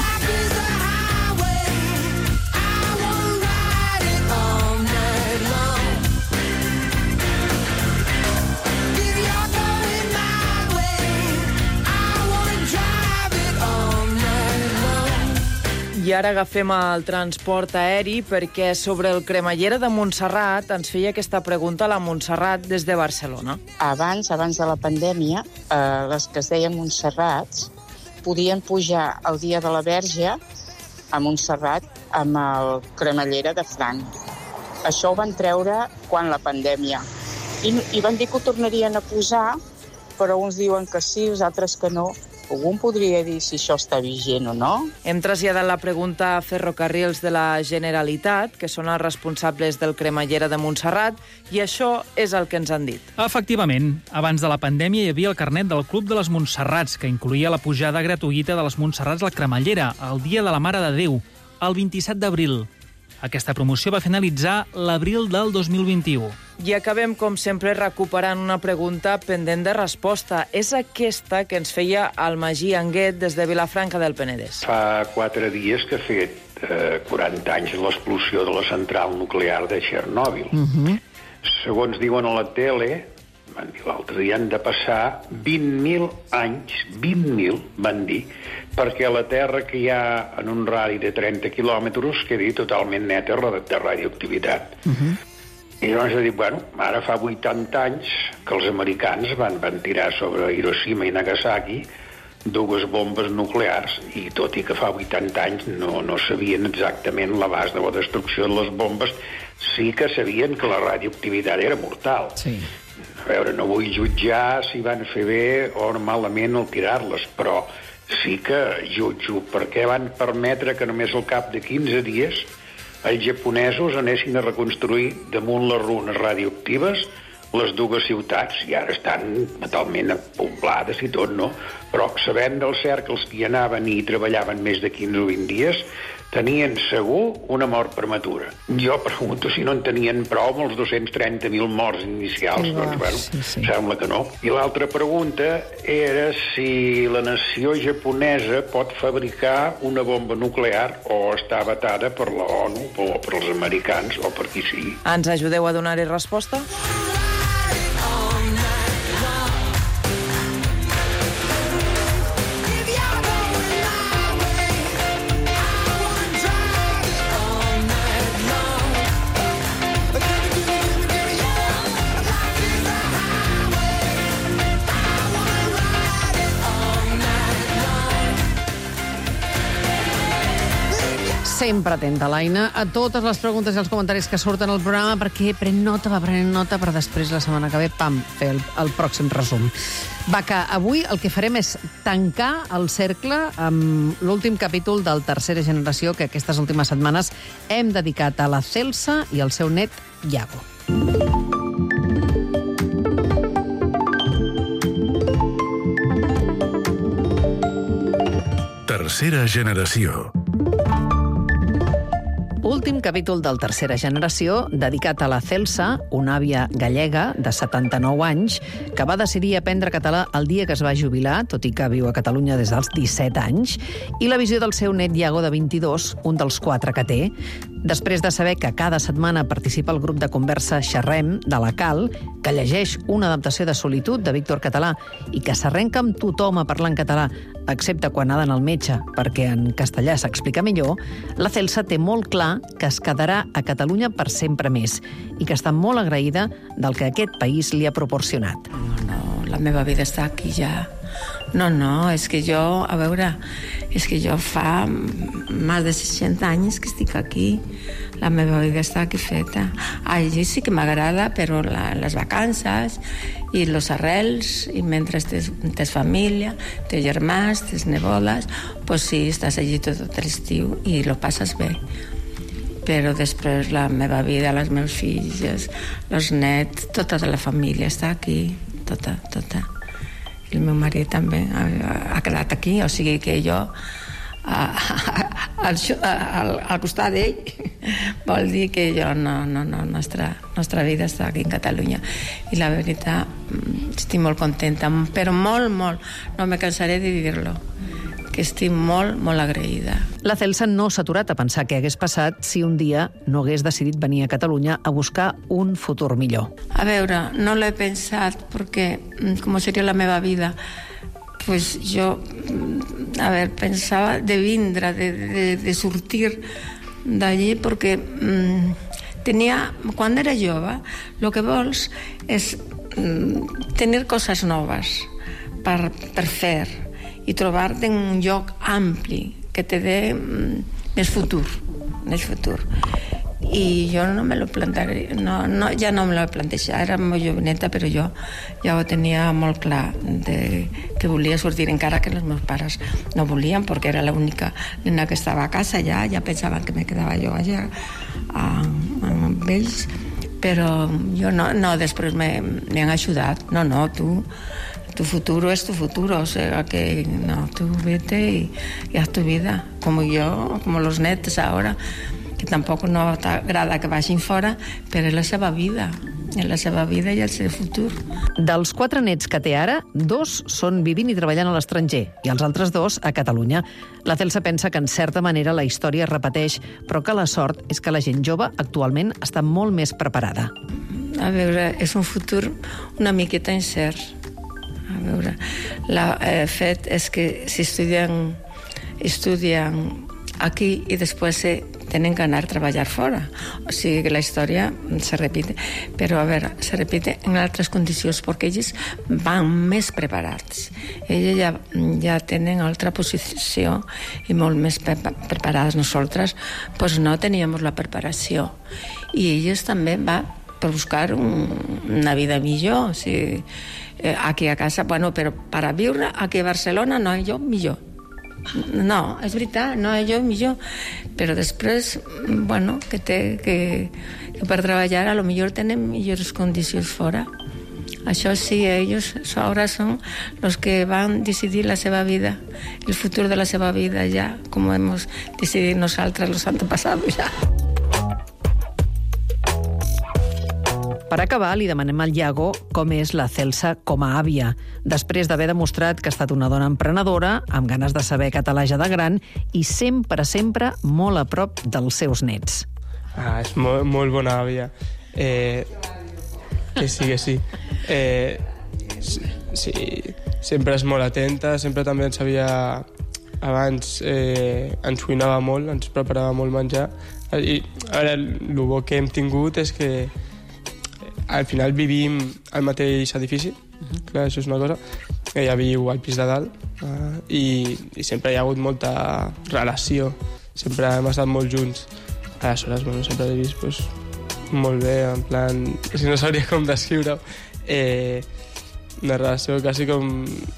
I ara agafem el transport aeri perquè sobre el cremallera de Montserrat ens feia aquesta pregunta la Montserrat des de Barcelona. Abans de la pandèmia, les que es deien Montserrats podien pujar el dia de la Verge a Montserrat amb el cremallera de franc. Això ho van treure quan la pandèmia. I van dir que ho tornarien a posar, però uns diuen que sí, els altres que no. Algú podria dir si això està vigent o no? Hem traslladat la pregunta a Ferrocarrils de la Generalitat, que són els responsables del cremallera de Montserrat, i això és el que ens han dit. Efectivament, abans de la pandèmia hi havia el carnet del Club de les Montserrats, que incloïa la pujada gratuïta de les Montserrats al cremallera, el dia de la Mare de Déu, el 27 d'abril. Aquesta promoció va finalitzar l'abril del 2021. I acabem, com sempre, recuperant una pregunta pendent de resposta. És aquesta que ens feia el Magí Anguet des de Vilafranca del Penedès. Fa 4 dies que ha fet 40 anys l'explosió de la central nuclear de Txernòbil. Segons diuen a la tele, van dir l'altre dia, han de passar 20.000 anys, 20.000, van dir, perquè la Terra que hi ha en un radi de 30 quilòmetres quedi totalment neta de radioactivitat. I llavors he dit, bueno, ara fa 80 anys que els americans van tirar sobre Hiroshima i Nagasaki 2 bombes nuclears, i tot i que fa 80 anys no sabien exactament l'abast de la destrucció de les bombes, sí que sabien que la radioactivitat era mortal. Sí. A veure, no vull jutjar si van fer bé o malament al tirar-les, però sí que jutjo perquè van permetre que només al cap de 15 dies els japonesos anessin a reconstruir damunt les runes radioactives les 2 ciutats, i ara estan totalment poblades i tot, no? Però sabent del cert que els que hi anaven i treballaven més de 15 o 20 dies tenien segur una mort prematura. Jo pregunto si no en tenien prou amb els 230.000 morts inicials. Sí, doncs, bueno, sí. Sembla que no. I l'altra pregunta era si la nació japonesa pot fabricar una bomba nuclear o està vetada per la ONU o per els americans o per qui sigui. Ens ajudeu a donar-hi resposta? Sempre atenta, l'Aina, a totes les preguntes i els comentaris que surten al programa, perquè va prenent nota per després, la setmana que ve, fer el pròxim resum. Va, que avui el que farem és tancar el cercle amb l'últim capítol del Tercera Generació que aquestes últimes setmanes hem dedicat a la Celsa i al seu net, Iago. Tercera Generació. L'últim capítol del Tercera Generació, dedicat a la Celsa, una àvia gallega de 79 anys, que va decidir aprendre català el dia que es va jubilar, tot i que viu a Catalunya des dels 17 anys, i la visió del seu net Iago de 22, un dels 4 que té. Després de saber que cada setmana participa al grup de conversa Xerrem, de la Cal, que llegeix una adaptació de Solitud, de Víctor Català, i que s'arrenca amb tothom a parlar en català, excepte quan ha d'anar al metge, perquè en castellà s'explica millor, la Celsa té molt clar que es quedarà a Catalunya per sempre més i que està molt agraïda del que aquest país li ha proporcionat. No, la meva vida està aquí ja. No, és que jo, a veure, és que jo fa més de 60 anys que estic aquí. La meva vida està aquí feta. Allí sí que m'agrada, però les vacances i els arrels, i mentre tens família, tens germans, tens nebodes, doncs sí, estàs allí tot l'estiu i lo passes bé. Però després la meva vida, els meus fills, els nets, tota la família està aquí, tota. El meu marit també ha quedat aquí, o sigui que jo al costat d'ell vol dir que jo nostra vida està aquí en Catalunya, i la veritat estic molt contenta, però molt, no me cansaré de dir-lo, que estic molt agraïda. La Celsa no s'ha aturat a pensar què hagués passat si un dia no hagués decidit venir a Catalunya a buscar un futur millor. A veure, no l'he pensat perquè com seria la meva vida, pues jo, pensava de vindre, de sortir d'allí, perquè quan era jove, el que vols és tenir coses noves per fer i trobar-te en un lloc ampli que te dé més futur. I jo no me lo plantaré, ja no me lo planteja, era molt joveneta, però jo ja ho tenia molt clar que volia sortir, encara que els meus pares no volien, perquè era l'única nena que estava a casa, ja pensaven que me quedava jo allà amb ells, però jo no, després m'han ajudat. No, tu futuro es tu futuro, o sea que no, tú vete y haz tu vida, como yo, como los netos ahora, que tampoc no t'agrada que vagin fora, però és la seva vida i el seu futur. Dels 4 nets que té ara, 2 són vivint i treballant a l'estranger i els altres 2 a Catalunya. La Celsa pensa que en certa manera la història es repeteix, però que la sort és que la gent jove actualment està molt més preparada. A veure, és un futur una miqueta incert. A veure, el fet és que si estudien aquí i després tenen que anar a treballar fora. O sigui que la història se repite. Però, a veure, se repite en altres condicions, perquè ells van més preparats. Ells ja tenen altra posició i molt més preparades. Nosaltres no teníem la preparació. I ells també van per buscar una vida millor. O sigui, aquí a casa, però per a viure aquí a Barcelona no és jo millor. No, és veritat, no és jo millor, però després, que per treballar a lo millor tenen millors condicions fora. Això sí, ells ara són els que van decidir la seva vida, el futur de la seva vida ja, com hem decidit nosaltres els antepassados ja. Per acabar, li demanem al Iago com és la Celsa com a àvia, després d'haver demostrat que ha estat una dona emprenedora, amb ganes de saber català ja de gran i sempre molt a prop dels seus nets. És molt bona àvia. Que sí. Sí, sempre és molt atenta, sempre també ens sabia... Abans ens cuinava molt, ens preparava molt menjar. I ara el bo que hem tingut és que al final vivim al mateix edifici, clar, això és una cosa. Ella viu al pis de dalt i sempre hi ha hagut molta relació, sempre hem estat molt junts. Aleshores, sempre l'he vist molt bé, en plan... És que no sabria com descriure-ho. Una relació quasi com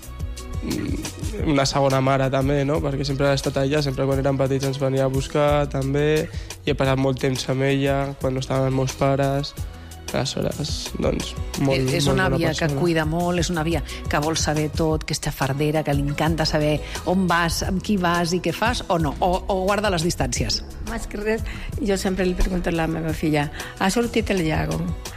una segona mare també, no? Perquè sempre ha estat allà, sempre quan érem petits ens venia a buscar també, i he passat molt temps amb ella, quan no estaven els meus pares. aleshores, doncs, molt És una bona àvia que persona. cuida molt, és una àvia que vol saber tot, que és xafardera, que li encanta saber on vas, amb qui vas i què fas, o no? O guarda les distàncies? Més que res, jo sempre li pregunto a la meva filla, ha sortit el Iago?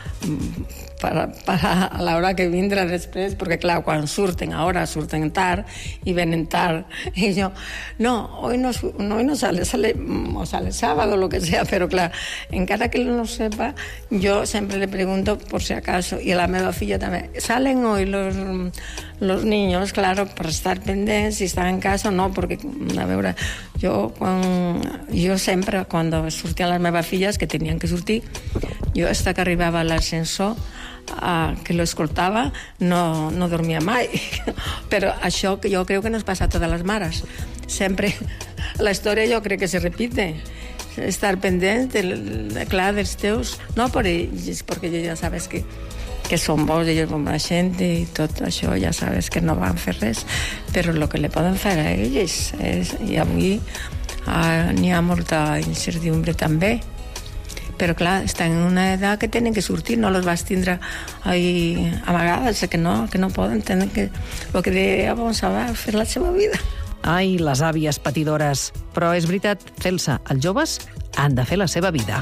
A l'hora que vindrà després, perquè clar, quan surten tard y venen tard, y yo, no, hoy no sale sábado, lo que sea, pero claro, encara que él no sepa, yo siempre le pregunto por si acaso, y a la meva filla también, ¿salen hoy los niños? Claro, para estar pendents, si están en casa o no, porque, a veure, jo sempre, quan sortien les meves filles, que tenien que sortir, jo hasta que arribava a l'ascensor, que lo escoltava, no dormia mai. Però això que jo crec que nos passa a totes les mares. Sempre, la història jo crec que se repite. Estar pendent, clar, dels teus... No per ells, perquè ja sabes que són bons, ells com la gent i tot això, ja sabes que no van fer res, però el que li poden fer a ells i avui n'hi ha molta incertidumbre també. Però clar, estan en una edat que tenen que sortir, no los vas tindre amagades, que no poden, tenen que, el que deia saber, fer la seva vida. Ai, les àvies patidores. Però és veritat, Celsa, els joves han de fer la seva vida.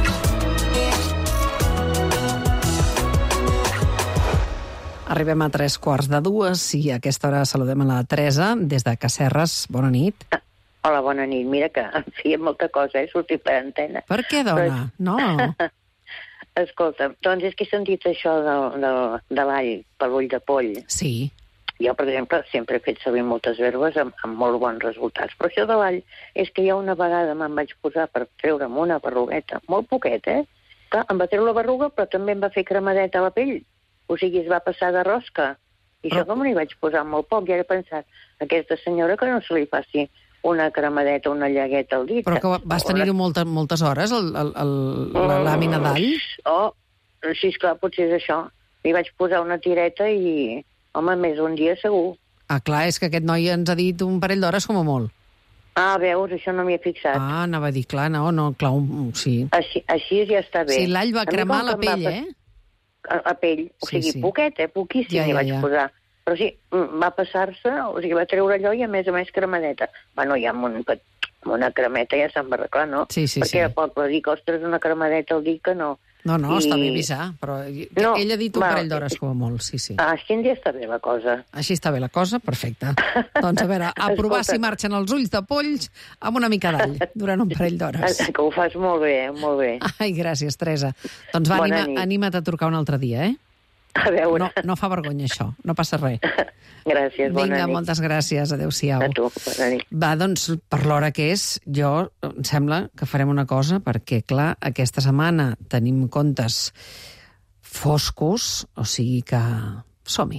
Arribem a 3:45 i a aquesta hora saludem a la Teresa, des de Casserres. Bona nit. Hola, bona nit. Mira que em feia molta cosa, sortir per antena. Per què, dona? No. Escolta, doncs és que he sentit això de l'all per l'ull de poll. Sí. Jo, per exemple, sempre he fet servir moltes herbes amb molt bons resultats. Però això de l'all és que ja una vegada me'n vaig posar per treure'm una berrugueta, molt poqueta, Clar, em va treure la berruga, però també em va fer cremadeta a la pell. O sigui, es va passar de rosca. I això com n'hi vaig posar molt poc. I ara he pensat, aquesta senyora que no se li faci una cremadeta, una llagueta al dit. Però que vas tenir-ho moltes hores, la làmina d'all? Oh, sí, esclar, potser és això. Li vaig posar una tireta i, home, més un dia segur. Ah, clar, és que aquest noi ens ha dit un parell d'hores com a molt. Ah, veus, això no m'hi he fixat. Ah, anava a dir, clar, clar, sí. Així ja està bé. Sí, l'all va cremar la pell, La pell, o sigui, poqueta, poquíssim hi vaig posar. Però sí, va passar-se, o sigui, va treure allò i a més cremadeta. Bueno, ja amb una cremeta ja se'n va arreglar, no? Sí. Perquè a poc va dir que, ostres, una cremadeta al dit que no. No, està bé avisar, però ell ha dit un parell d'hores com a molt, sí. Així ja està bé la cosa. Així està bé la cosa, perfecte. Doncs a veure, a provar si marxen els ulls de polls amb una mica d'all durant un parell d'hores. Que ho fas molt bé, molt bé. Ai, gràcies, Teresa. Doncs va, anima't a trucar un altre dia, A veure. No fa vergonya, això. No passa res. Gràcies, bona nit. Vinga, moltes gràcies. Adéu-siau. A tu, bona nit. Va, doncs, per l'hora que és, em sembla que farem una cosa, perquè, clar, aquesta setmana tenim comptes foscos, o sigui que som-hi.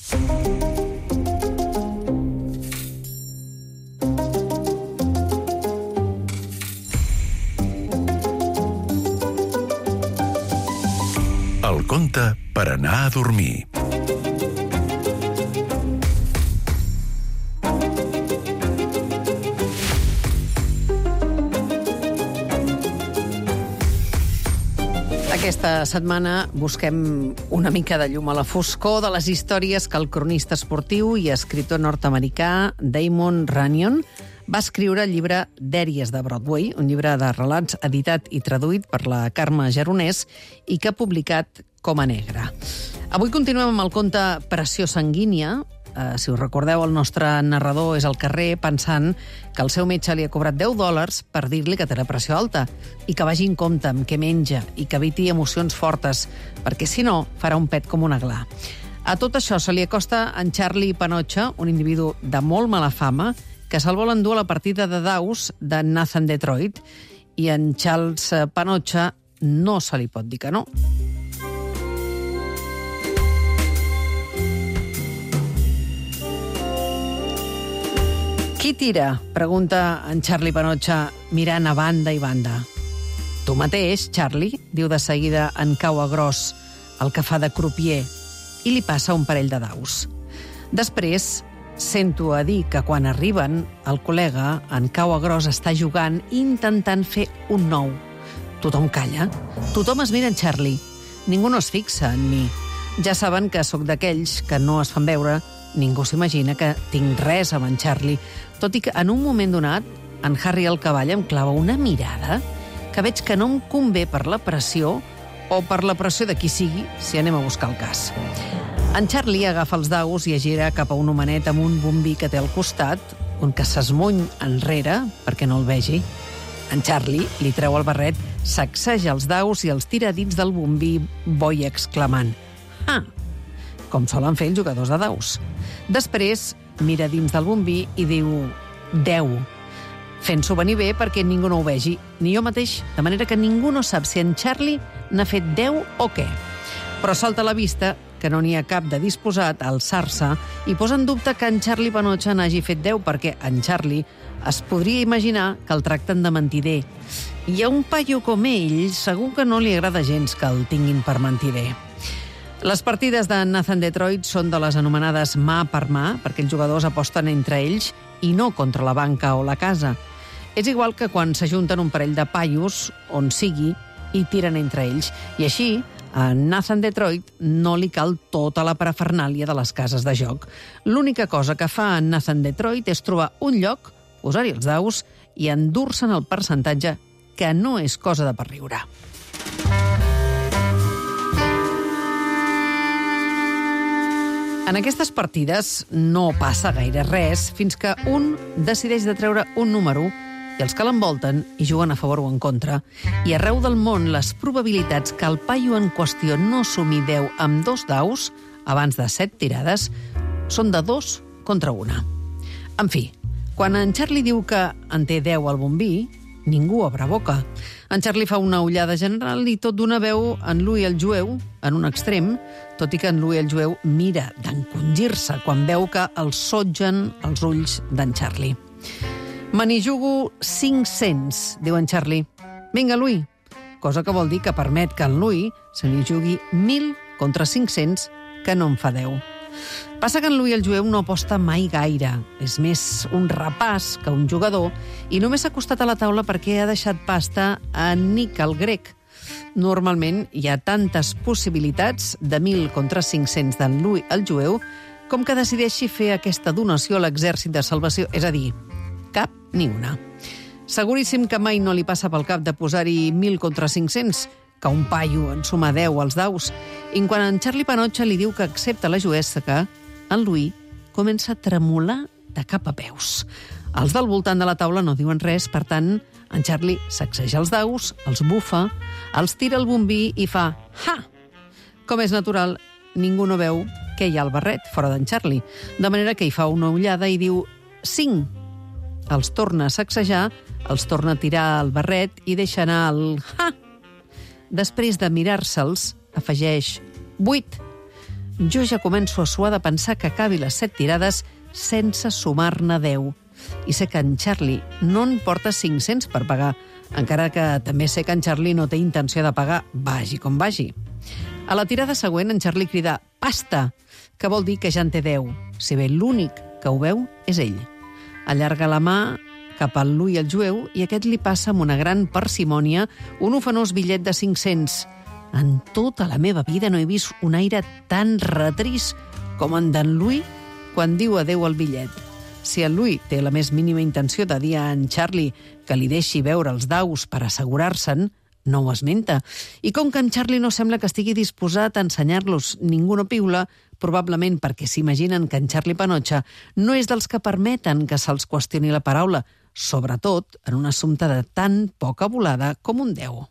El conte per anar a dormir. Aquesta setmana busquem una mica de llum a la foscor de les històries que el cronista esportiu i escriptor nord-americà Damon Runyon va escriure el llibre Dèries de Broadway, un llibre de relats editat i traduït per la Carme Geronès i que ha publicat Coma Negra. Avui continuem amb el conte Pressió sanguínia. Si us recordeu, el nostre narrador és al carrer pensant que el seu metge li ha cobrat $10 per dir-li que té la pressió alta i que vagi en compte amb què menja i que eviti emocions fortes, perquè si no farà un pet com un aglà. A tot això se li acosta en Charlie Panocha, un individu de molt mala fama, que se'l vol endur a la partida de daus de Nathan Detroit, i en Charles Panocha no se li pot dir que no. Qui tira? Pregunta en Charlie Panocha, mirant a banda i banda. Tu mateix, Charlie, diu de seguida en Cau a Gros, el que fa de crupier, i li passa un parell de daus. Després, sento a dir que quan arriben, el col·lega, en Cau a Gros, està jugant intentant fer un nou. Tothom calla. Tothom es mira en Charlie. Ningú no es fixa en mi. Ja saben que sóc d'aquells que no es fan veure, ningú s'imagina que tinc res amb en Charlie, tot i que en un moment donat en Harry el cavall em clava una mirada que veig que no em convé per la pressió o per la pressió de qui sigui si anem a buscar el cas. En Charlie agafa els daus i es gira cap a un homenet amb un bombí que té al costat, un que s'esmuny enrere perquè no el vegi. En Charlie li treu el barret, sacseja els daus i els tira dins del bombí, boi exclamant «Ah!», com solen fer els jugadors de daus. Després mira dins del bombí i diu «10», fent-s'ho venir bé perquè ningú no ho vegi, ni jo mateix, de manera que ningú no sap si en Charlie n'ha fet 10 o què. Però salta a la vista que no n'hi ha cap de disposat a alçar-se i posa en dubte que en Charlie Panocha n'hagi fet 10 perquè en Charlie es podria imaginar que el tracten de mentider. I a un paio com ell segur que no li agrada gens que el tinguin per mentider. Les partides de Nathan Detroit són de les anomenades mà per mà, perquè els jugadors aposten entre ells i no contra la banca o la casa. És igual que quan s'ajunten un parell de paios, on sigui, i tiren entre ells. I així, a Nathan Detroit no li cal tota la parafernàlia de les cases de joc. L'única cosa que fa en Nathan Detroit és trobar un lloc, posar-hi els daus i endur-se'n el percentatge, que no és cosa de per riure. En aquestes partides no passa gaire res fins que un decideix de treure un número i els que l'envolten hi juguen a favor o en contra. I arreu del món les probabilitats que el paio en qüestió no sumi 10 amb 2 daus abans de 7 tirades són de 2 contra 1. En fi, quan en Charlie diu que en té 10 al bombí, ningú obre boca. En Charlie fa una ullada general i tot d'una veu en Louis el jueu en un extrem, tot i que en Louis el jueu mira d'encongir-se quan veu que els sotgen els ulls d'en Charlie. Me n'hi jugo 500, diu en Charlie. Vinga, Louis. Cosa que vol dir que permet que en Louis se n'hi jugui 1.000 contra 500, que no en fa 10. Passa que en Louis el jueu no aposta mai gaire. És més un repàs que un jugador i només s'ha acostat a la taula perquè ha deixat pasta a Nick el grec. Normalment hi ha tantes possibilitats de 1.000 contra 500 d'en Louis el jueu com que decideixi fer aquesta donació a l'exèrcit de salvació, és a dir, cap ni una. Seguríssim que mai no li passa pel cap de posar-hi 1.000 contra 500, que un paio en suma 10 als daus, i quan en Charlie Panocha li diu que accepta la juguesca, en Louis comença a tremolar de cap a peus. Els del voltant de la taula no diuen res, per tant, en Charlie sacseja els daus, els bufa, els tira al bombí i fa «ha!». Com és natural, ningú no veu què hi ha al barret, fora d'en Charlie, de manera que hi fa una ullada i diu «5». Els torna a sacsejar, els torna a tirar al barret i deixa anar el «ha!». Després de mirar-se'ls, afegeix 8. Jo ja començo a suar de pensar que acabi les 7 tirades sense sumar-ne 10. I sé que en Charlie no en porta 500 per pagar, encara que també sé que en Charlie no té intenció de pagar, vagi com vagi. A la tirada següent, en Charlie crida «pasta», que vol dir que ja en té 10, si bé l'únic que ho veu és ell. Allarga la mà cap al Louis el jueu i aquest li passa amb una gran parsimònia un ofenós bitllet de 500. En tota la meva vida no he vist un aire tan retrís com en d'en Louis quan diu adeu al bitllet. Si en Louis té la més mínima intenció de dir a en Charlie que li deixi veure els daus per assegurar-se'n, no ho esmenta. I com que en Charlie no sembla que estigui disposat a ensenyar-los ningú no piula, probablement perquè s'imaginen que en Charlie Panocha no és dels que permeten que se'ls qüestioni la paraula, sobretot en un assumpte de tan poca volada com un 10.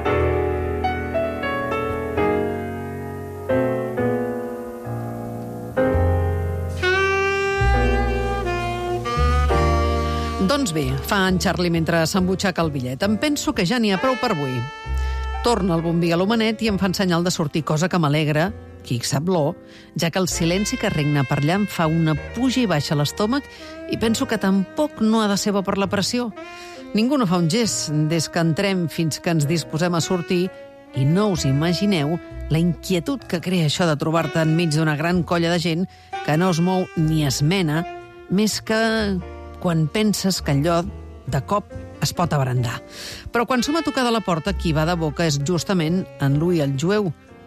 Doncs bé, fa en Charlie mentre s'embutxaca el bitllet. Em penso que ja n'hi ha prou per avui. Torna el bombí a l'homenet i em fan senyal de sortir, cosa que m'alegra, qui sap l'o, ja que el silenci que regna per allà em fa una puja i baixa a l'estómac i penso que tampoc no ha de ser bo per la pressió. Ningú no fa un gest des que entrem fins que ens disposem a sortir i no us imagineu la inquietud que crea això de trobar-te enmig d'una gran colla de gent que no es mou ni es mena, més que quan penses que allò de cop es pot abrandar. Però quan som a tocar de la porta, qui va de boca és justament en Louis el jueu,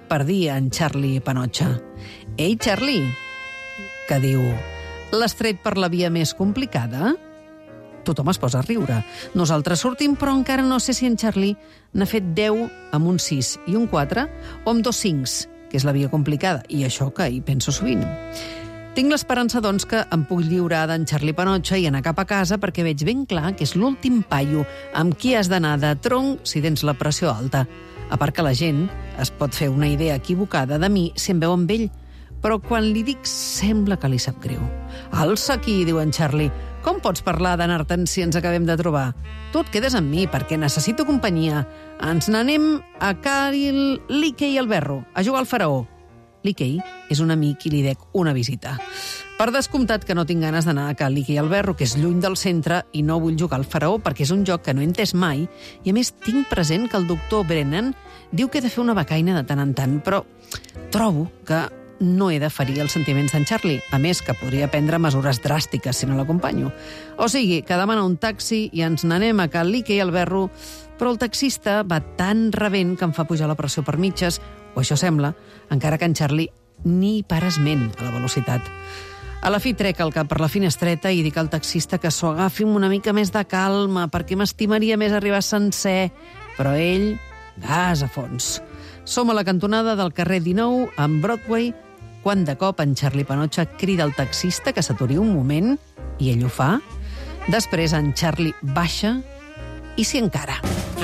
per dir a en Charlie Panotxa: «Ei, Charlie», que diu: «L'has tret per la via més complicada?» Tothom es posa a riure. Nosaltres sortim, però encara no sé si en Charlie n'ha fet 10 amb un 6 i un 4 o amb 2 5s, que és la via complicada, i això que hi penso sovint. Tinc l'esperança, doncs, que em puc lliurar d'en Charlie Panotxa i anar cap a casa, perquè veig ben clar que és l'últim paio amb qui has d'anar de tronc si tens la pressió alta. A part que la gent es pot fer una idea equivocada de mi si em veu amb ell, però quan li dic sembla que li sap greu. «Alça aquí», diu en Charlie. «Com pots parlar d'anar-te'n si ens acabem de trobar? Tu et quedes amb mi perquè necessito companyia. Ens n'anem a Caril, l'Ikei i el Berro, a jugar al faraó». L'Ikei és un amic i li dec una visita. Per descomptat que no tinc ganes d'anar a Cal l'Ikei i el Berro, que és lluny del centre, i no vull jugar al faraó perquè és un joc que no he entès mai, i a més tinc present que el doctor Brennan diu que he de fer una becaina de tant en tant, però trobo que no he de ferir els sentiments d'en Charlie, a més que podria prendre mesures dràstiques si no l'acompanyo. O sigui, que demana un taxi i ens n'anem a Cal l'Ikei i el Berro, però el taxista va tan rebent que em fa pujar la pressió per mitges, o això sembla, encara que en Charlie ni para esment a la velocitat. A la fi trec el cap per la finestreta i dic al taxista que s'ho agafi amb una mica més de calma, perquè m'estimaria més arribar sencer, però ell, gas a fons. Som a la cantonada del carrer 19, amb Broadway, quan de cop en Charlie Panotxa crida al taxista que s'aturi un moment, i ell ho fa. Després en Charlie baixa i s'hi encara.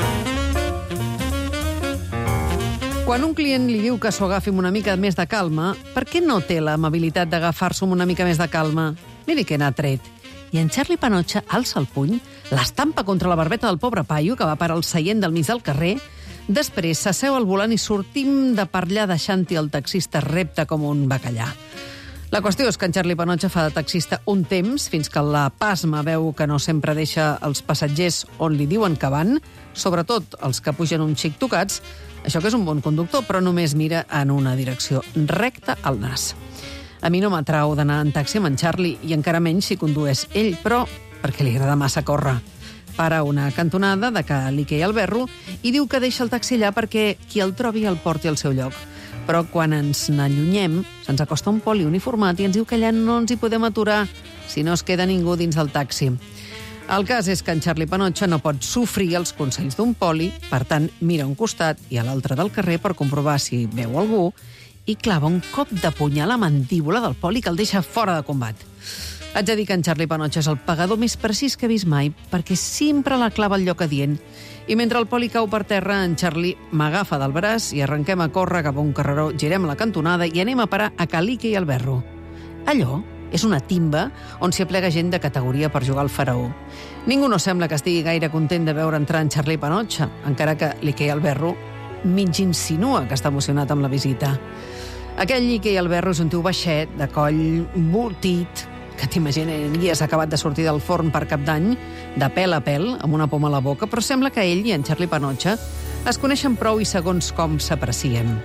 Quan un client li diu que s'ho agafi amb una mica més de calma, per què no té l'amabilitat d'agafar-s'ho amb una mica més de calma? Miri que n'ha tret. I en Charlie Panotxa alça el puny, l'estampa contra la barbeta del pobre paio que va parar al seient del mig del carrer, després s'asseu al volant i sortim de per allà deixant-hi el taxista repte com un bacallà. La qüestió és que en Charlie Panotxa fa de taxista un temps, fins que la pasma veu que no sempre deixa els passatgers on li diuen que van, sobretot els que pugen un xic tocats. Això que és un bon conductor, però només mira en una direcció, recta al nas. A mi no m'atrau d'anar en taxi amb en Charlie, i encara menys si condueix ell, però perquè li agrada massa córrer. Para una cantonada de Cal l'Ikei i el Berro i diu que deixa el taxi allà perquè qui el trobi el porti al seu lloc. Però quan ens n'allunyem, se'ns acosta un poli uniformat i ens diu que allà no ens hi podem aturar si no es queda ningú dins del taxi. El cas és que en Charlie Panotxa no pot sofrir els consells d'un poli, per tant, mira a un costat i a l'altre del carrer per comprovar si veu algú i clava un cop de puny a la mandíbula del poli que el deixa fora de combat. Haig de dir que en Charlie Panotxa és el pagador més precís que he vist mai, perquè sempre la clava al lloc adient. I mentre el poli cau per terra, en Charlie m'agafa del braç i arrenquem a córrer cap a un carreró, girem a la cantonada i anem a parar a Cal l'Ikei i el Berro. Allò és una timba on s'hi aplega gent de categoria per jugar al faraó. Ningú no sembla que estigui gaire content de veure entrar en Charlie Panotxa, encara que l'Ikei i el Berro mig insinua que està emocionat amb la visita. Aquell Ikei i el Berro és un tio baixet, de coll voltit, que t'imaginaries acabat de sortir del forn per Cap d'Any, de pèl a pèl, amb una poma a la boca, però sembla que ell i en Charlie Panotxa es coneixen prou i segons com s'aprecien.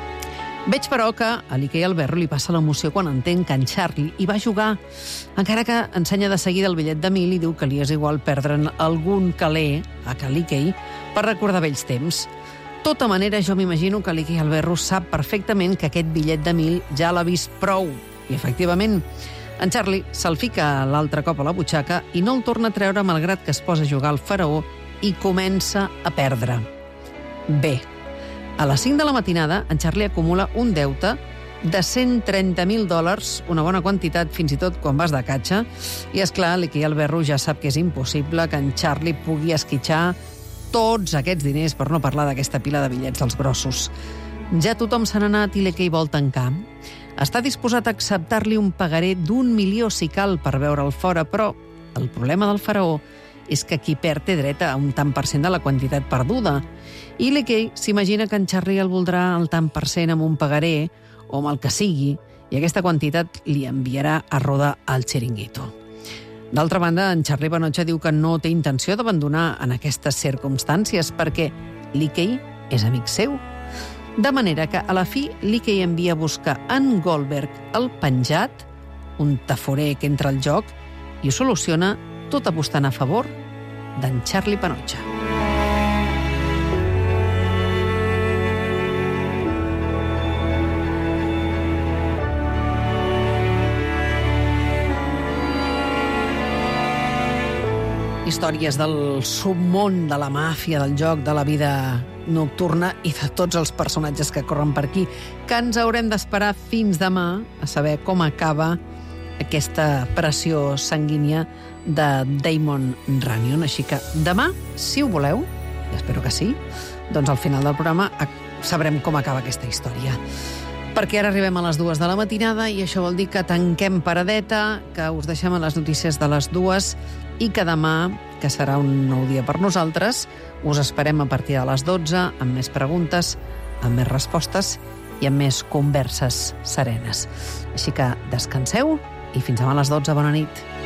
Veig, però, que a l'Ikei i el Berro li passa l'emoció quan entén que en Charlie hi va jugar, encara que ensenya de seguida el bitllet de 1.000 i diu que li és igual perdre'n algun caler a Cal l'Ikei per recordar vells temps. Tota manera, jo m'imagino que l'Ikei i el Berro sap perfectament que aquest bitllet de 1.000 ja l'ha vist prou. I, efectivament, en Charlie se'l fica l'altre cop a la butxaca i no el torna a treure malgrat que es posa a jugar al faraó i comença a perdre. Bé, a les 5 de la matinada, en Charlie acumula un deute de $130.000, una bona quantitat fins i tot quan vas de catxa, i, esclar, l'Ikei i el Berro ja sap que és impossible que en Charlie pugui esquitxar tots aquests diners, per no parlar d'aquesta pila de bitllets dels grossos. Ja tothom se n'ha anat i l'Ikei vol tancar. Està disposat a acceptar-li un pagaré d'1 milió si cal per veure'l fora, però el problema del faraó és que qui perd té dret a un tant per cent de la quantitat perduda. I l'Ikei s'imagina que en Charlie el voldrà al tant per cent amb un pagaré o amb el que sigui, i aquesta quantitat li enviarà a rodar al xiringuito. D'altra banda, en Charlie Panotxa diu que no té intenció d'abandonar en aquestes circumstàncies perquè l'Ikei és amic seu. De manera que, a la fi, l'Ikei envia a buscar en Goldberg el penjat, un taforer que entra al joc, i ho soluciona tot apostant a favor d'en Charlie Panotxa. històries del submón, de la màfia, del joc, de la vida nocturna i de tots els personatges que corren per aquí, que ens haurem d'esperar fins demà a saber com acaba aquesta pressió sanguínia de Damon Runyon. Així que demà, si ho voleu, i espero que sí, doncs al final del programa sabrem com acaba aquesta història. Perquè ara arribem a les 2 de la matinada i això vol dir que tanquem paradeta, que us deixem a les notícies de les 2 i que demà, que serà un nou dia per nosaltres, us esperem a partir de les 12 amb més preguntes, amb més respostes i amb més converses serenes. Així que descanseu i fins demà a les 12. Bona nit.